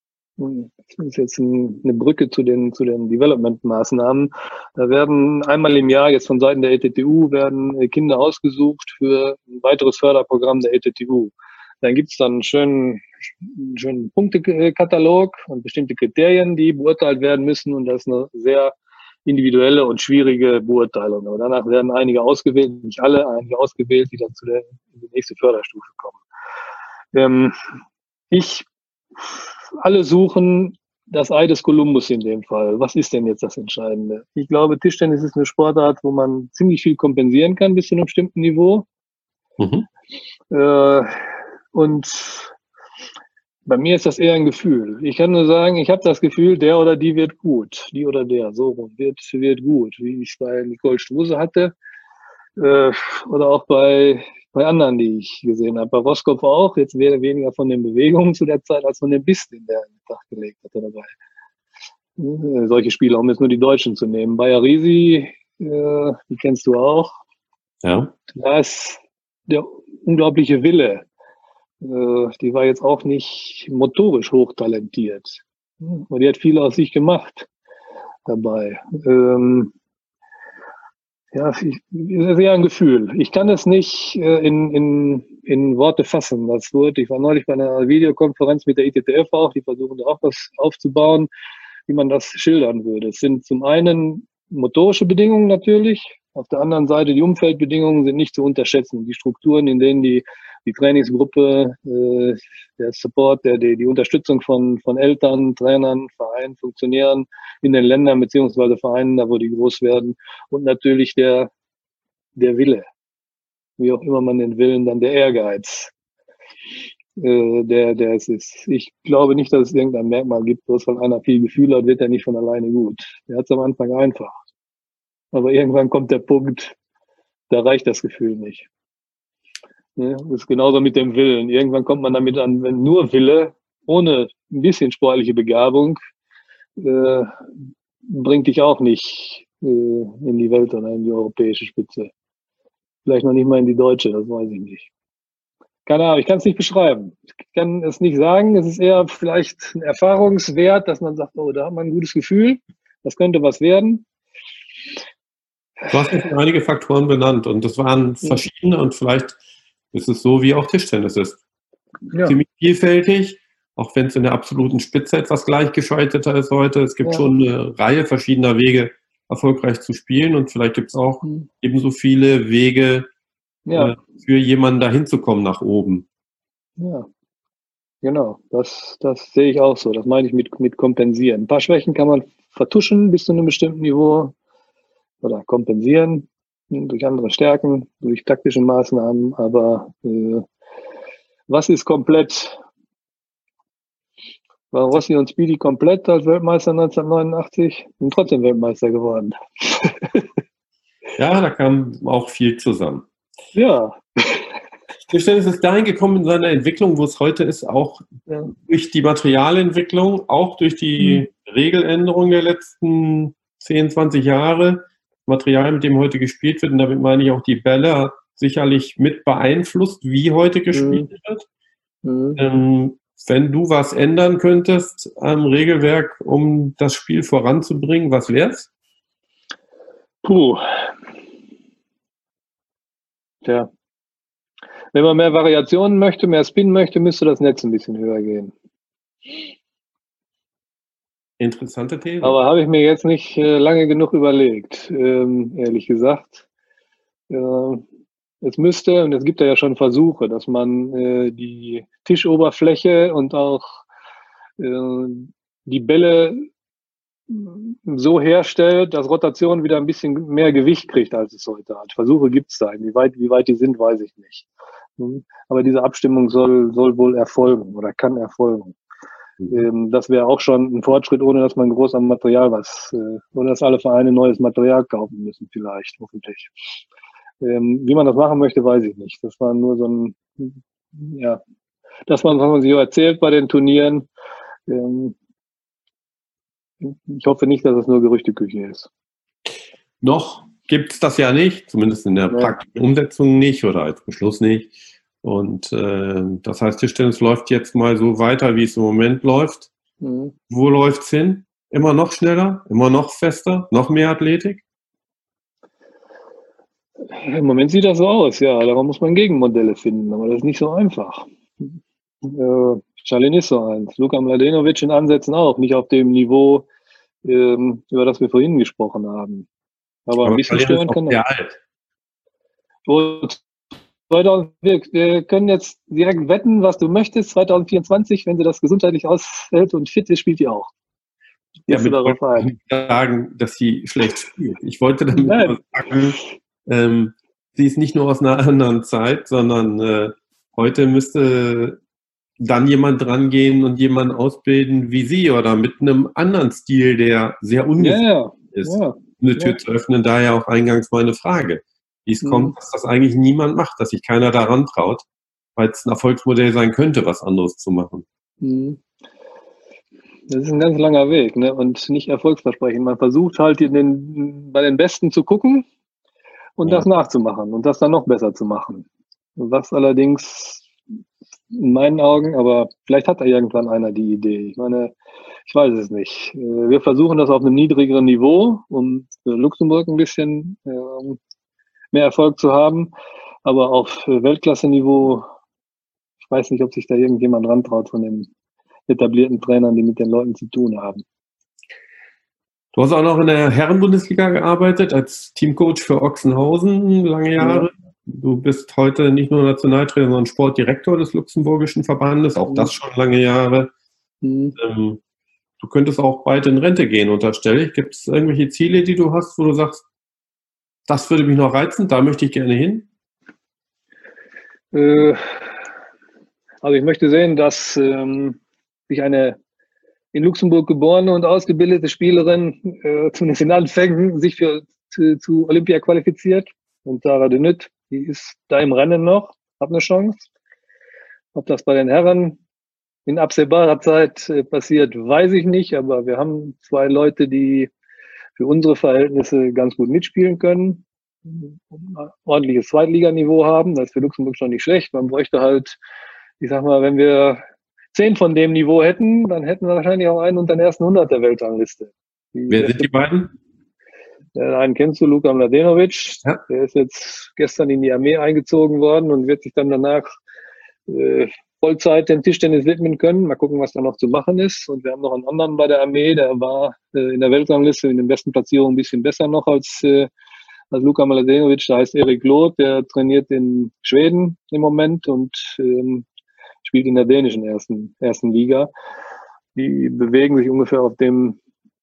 das ist jetzt ein, eine Brücke zu den, zu den Development-Maßnahmen. Da werden einmal im Jahr jetzt von Seiten der E T T U werden Kinder ausgesucht für ein weiteres Förderprogramm der E T T U. Dann gibt es dann einen schönen, einen schönen Punktekatalog und bestimmte Kriterien, die beurteilt werden müssen. Und das ist eine sehr individuelle und schwierige Beurteilung. Aber danach werden einige ausgewählt, nicht alle, einige ausgewählt, die dann zu der, in die nächste Förderstufe kommen. Ähm, ich Alle suchen das Ei des Kolumbus in dem Fall. Was ist denn jetzt das Entscheidende? Ich glaube, Tischtennis ist eine Sportart, wo man ziemlich viel kompensieren kann bis zu einem bestimmten Niveau. Mhm. Äh, und bei mir ist das eher ein Gefühl. Ich kann nur sagen, ich habe das Gefühl, der oder die wird gut. Die oder der, so rum, wird, wird gut. Wie ich es bei Nicole Struse hatte. Äh, oder auch bei bei anderen, die ich gesehen habe. Bei Roskopf auch. Jetzt wäre weniger von den Bewegungen zu der Zeit als von dem Biss, den der in den Tag gelegt hatte dabei. Äh, solche Spiele, um jetzt nur die Deutschen zu nehmen. Bayer Risi, äh, die kennst du auch. Ja. Da ist der unglaubliche Wille. Äh, die war jetzt auch nicht motorisch hochtalentiert. Aber die hat viel aus sich gemacht dabei. Ähm, Ja, ich, ist eher ein Gefühl. Ich kann es nicht äh, in, in, in Worte fassen. Das wird, ich war neulich bei einer Videokonferenz mit der I T T F auch, die versuchen da auch was aufzubauen, wie man das schildern würde. Es sind zum einen motorische Bedingungen natürlich, auf der anderen Seite die Umfeldbedingungen sind nicht zu unterschätzen. Die Strukturen, in denen die, die Trainingsgruppe, äh, der Support, der, die, die Unterstützung von, von Eltern, Trainern, Vereinen, Funktionären in den Ländern beziehungsweise Vereinen, da wo die groß werden und natürlich der, der Wille, wie auch immer man den Willen, dann der Ehrgeiz, äh, der, der es ist. Ich glaube nicht, dass es irgendein Merkmal gibt, bloß weil einer viel Gefühl hat, wird er nicht von alleine gut. Der hat es am Anfang einfach. Aber irgendwann kommt der Punkt, da reicht das Gefühl nicht. Ja, das ist genauso mit dem Willen. Irgendwann kommt man damit an, wenn nur Wille, ohne ein bisschen sportliche Begabung, äh, bringt dich auch nicht äh, in die Welt oder in die europäische Spitze. Vielleicht noch nicht mal in die deutsche, das weiß ich nicht. Keine Ahnung, ich kann es nicht beschreiben. Ich kann es nicht sagen. Es ist eher vielleicht ein Erfahrungswert, dass man sagt, oh, da hat man ein gutes Gefühl, das könnte was werden. Du hast jetzt einige Faktoren benannt und das waren verschiedene und vielleicht ist es so, wie auch Tischtennis ist. Ja. Ziemlich vielfältig, auch wenn es in der absoluten Spitze etwas gleichgeschalteter ist heute. Es gibt ja. schon eine Reihe verschiedener Wege, erfolgreich zu spielen und vielleicht gibt es auch mhm. ebenso viele Wege, ja. äh, für jemanden dahin zu kommen nach oben. Ja, genau. Das, das sehe ich auch so. Das meine ich mit, mit kompensieren. Ein paar Schwächen kann man vertuschen bis zu einem bestimmten Niveau oder kompensieren durch andere Stärken, durch taktische Maßnahmen. Aber äh, was ist komplett? War Rossi und Speedy komplett als Weltmeister neunzehnhundertneunundachtzig? Sind trotzdem Weltmeister geworden. Ja, da kam auch viel zusammen. Ja. Tischtennis ist dahin gekommen in seiner Entwicklung, wo es heute ist, auch ja. durch die Materialentwicklung, auch durch die mhm. Regeländerung der letzten zehn, zwanzig Jahre. Material, mit dem heute gespielt wird, und damit meine ich auch die Bälle, hat sicherlich mit beeinflusst, wie heute gespielt mhm. wird. Mhm. Ähm, wenn du was ändern könntest am Regelwerk, um das Spiel voranzubringen, was wär's? Puh. Tja. Wenn man mehr Variationen möchte, mehr Spin möchte, müsste das Netz ein bisschen höher gehen. Interessante These. Aber habe ich mir jetzt nicht äh, lange genug überlegt, ähm, ehrlich gesagt. Äh, es müsste, und es gibt ja schon Versuche, dass man äh, die Tischoberfläche und auch äh, die Bälle so herstellt, dass Rotation wieder ein bisschen mehr Gewicht kriegt, als es heute hat. Versuche gibt es da. Wie weit, wie weit die sind, weiß ich nicht. Aber diese Abstimmung soll, soll wohl erfolgen oder kann erfolgen. Mhm. Das wäre auch schon ein Fortschritt, ohne dass man groß am Material was, ohne dass alle Vereine neues Material kaufen müssen, vielleicht, hoffentlich. Wie man das machen möchte, weiß ich nicht. Das war nur so ein, ja, das, was man sich erzählt bei den Turnieren. Ich hoffe nicht, dass es nur Gerüchteküche ist. Noch gibt es das ja nicht, zumindest in der ja. praktischen Umsetzung nicht oder als Beschluss nicht. Und äh, das heißt, Tischtennis läuft jetzt mal so weiter, wie es im Moment läuft. Mhm. Wo läuft es hin? Immer noch schneller? Immer noch fester? Noch mehr Athletik? Im Moment sieht das so aus, ja. Da muss man Gegenmodelle finden, aber das ist nicht so einfach. Äh, Schalin ist so eins. Luka Mladenovic in Ansätzen auch, nicht auf dem Niveau, ähm, über das wir vorhin gesprochen haben. Aber, aber ein bisschen stören kann er. Und wir, wir können jetzt direkt wetten, was du möchtest. zwanzig vierundzwanzig, wenn sie das gesundheitlich aushält und fit ist, spielt die auch. Ja, ich wollte nicht sagen, dass sie schlecht spielt. Ich wollte damit nur sagen, ähm, sie ist nicht nur aus einer anderen Zeit, sondern äh, heute müsste dann jemand dran gehen und jemanden ausbilden wie sie oder mit einem anderen Stil, der sehr ungefährlich ja, ist, ja, eine Tür ja. zu öffnen. Daher auch eingangs meine Frage. Wie es mhm. kommt, dass das eigentlich niemand macht, dass sich keiner daran traut, weil es ein Erfolgsmodell sein könnte, was anderes zu machen. Mhm. Das ist ein ganz langer Weg, ne? Und nicht erfolgsversprechend. Man versucht halt in den, bei den Besten zu gucken und ja. das nachzumachen und das dann noch besser zu machen. Was allerdings in meinen Augen, aber vielleicht hat da irgendwann einer die Idee. Ich meine, ich weiß es nicht. Wir versuchen das auf einem niedrigeren Niveau, um für Luxemburg ein bisschen äh, mehr Erfolg zu haben. Aber auf Weltklasse-Niveau, ich weiß nicht, ob sich da irgendjemand rantraut von den etablierten Trainern, die mit den Leuten zu tun haben. Du hast auch noch in der Herren-Bundesliga gearbeitet, als Teamcoach für Ochsenhausen, lange Jahre. Ja. Du bist heute nicht nur Nationaltrainer, sondern Sportdirektor des luxemburgischen Verbandes, auch mhm. das schon lange Jahre. Mhm. Ähm, du könntest auch bald in Rente gehen, unterstelle ich. Gibt es irgendwelche Ziele, die du hast, wo du sagst, das würde mich noch reizen, da möchte ich gerne hin? Äh, also ich möchte sehen, dass ähm, sich eine in Luxemburg geborene und ausgebildete Spielerin äh, zumindest in Anfängen sich für zu, zu Olympia qualifiziert. Und Sarah de Nuit, die ist da im Rennen noch, hat eine Chance. Ob das bei den Herren in absehbarer Zeit äh, passiert, weiß ich nicht, aber wir haben zwei Leute, die für unsere Verhältnisse ganz gut mitspielen können, ein ordentliches Zweitliganiveau haben. Das ist für Luxemburg schon nicht schlecht. Man bräuchte halt, ich sag mal, wenn wir zehn von dem Niveau hätten, dann hätten wir wahrscheinlich auch einen unter den ersten hundert der Weltrangliste. Die Wer sind die beiden? Den einen kennst du, Luka Mladenovic. Ja. Der ist jetzt gestern in die Armee eingezogen worden und wird sich dann danach äh, Vollzeit dem Tischtennis widmen können. Mal gucken, was da noch zu machen ist. Und wir haben noch einen anderen bei der Armee, der war äh, in der Weltrangliste in den besten Platzierungen ein bisschen besser noch als, äh, als Luka Mladenovic. Der heißt Erik Loth, der trainiert in Schweden im Moment und ähm, spielt in der dänischen ersten, ersten Liga. Die bewegen sich ungefähr auf dem,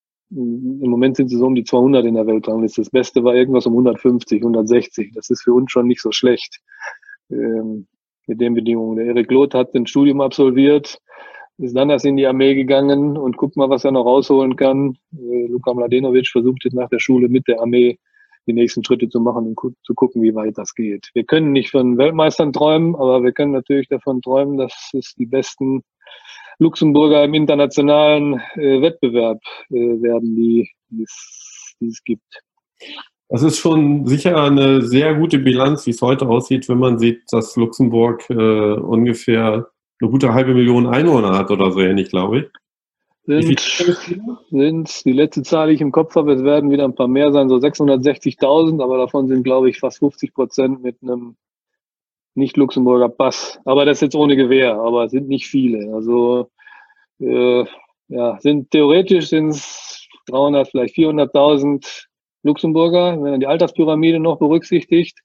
im Moment sind sie so um die zweihundert in der Weltrangliste. Das Beste war irgendwas um hundertfünfzig, hundertsechzig. Das ist für uns schon nicht so schlecht. Ähm, mit den Bedingungen. Der Erik Loth hat ein Studium absolviert, ist dann erst in die Armee gegangen und guckt mal, was er noch rausholen kann. Äh, Luka Mladenovic versucht jetzt nach der Schule mit der Armee die nächsten Schritte zu machen und gu zu gucken, wie weit das geht. Wir können nicht von Weltmeistern träumen, aber wir können natürlich davon träumen, dass es die besten Luxemburger im internationalen äh, Wettbewerb äh, werden, die, die, es, die es gibt. Das ist schon sicher eine sehr gute Bilanz, wie es heute aussieht, wenn man sieht, dass Luxemburg äh, ungefähr eine gute halbe Million Einwohner hat oder so ähnlich, glaube ich. Sind, sind die letzte Zahl, die ich im Kopf habe, es werden wieder ein paar mehr sein, so sechshundertsechzigtausend, aber davon sind, glaube ich, fast fünfzig Prozent mit einem Nicht-Luxemburger Pass. Aber das ist jetzt ohne Gewehr, aber es sind nicht viele. Also äh, ja, sind theoretisch sind es dreihundert, vielleicht vierhunderttausend Luxemburger, wenn man die Alterspyramide noch berücksichtigt.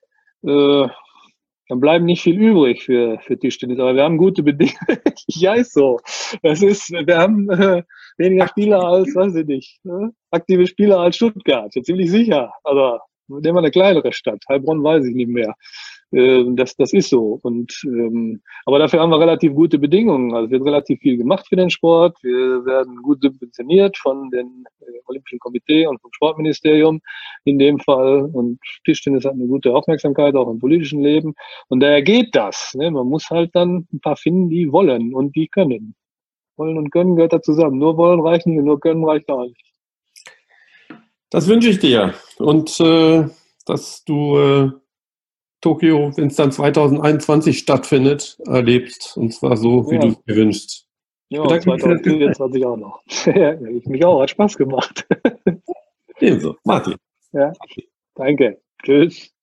Äh, Dann bleiben nicht viel übrig für, für Tischtennis, aber wir haben gute Bedingungen. Ja, ist so. Das ist, wir haben äh, weniger Spieler als, weiß ich nicht, äh, aktive Spieler als Stuttgart, jetzt ziemlich sicher. Aber nehmen wir eine kleinere Stadt. Heilbronn weiß ich nicht mehr. Äh, das, das ist so. Und ähm, aber dafür haben wir relativ gute Bedingungen. Also wird relativ viel gemacht für den Sport. Wir werden gut subventioniert von dem äh, Olympischen Komitee und vom Sportministerium in dem Fall. Und Tischtennis hat eine gute Aufmerksamkeit auch im politischen Leben. Und daher geht das. Ne? Man muss halt dann ein paar finden, die wollen und die können. Wollen und können gehört da zusammen. Nur wollen reicht nicht und nur können reicht auch nicht. Das wünsche ich dir. Und äh, dass du äh, Tokio, wenn es dann zwanzig einundzwanzig stattfindet, erlebst. Und zwar so, wie Ja. du es dir wünschst. Ja, zwanzig vierundzwanzig auch noch. Ja, ich mich auch. Hat Spaß gemacht. Ebenso. Martin. Ja, danke. Tschüss.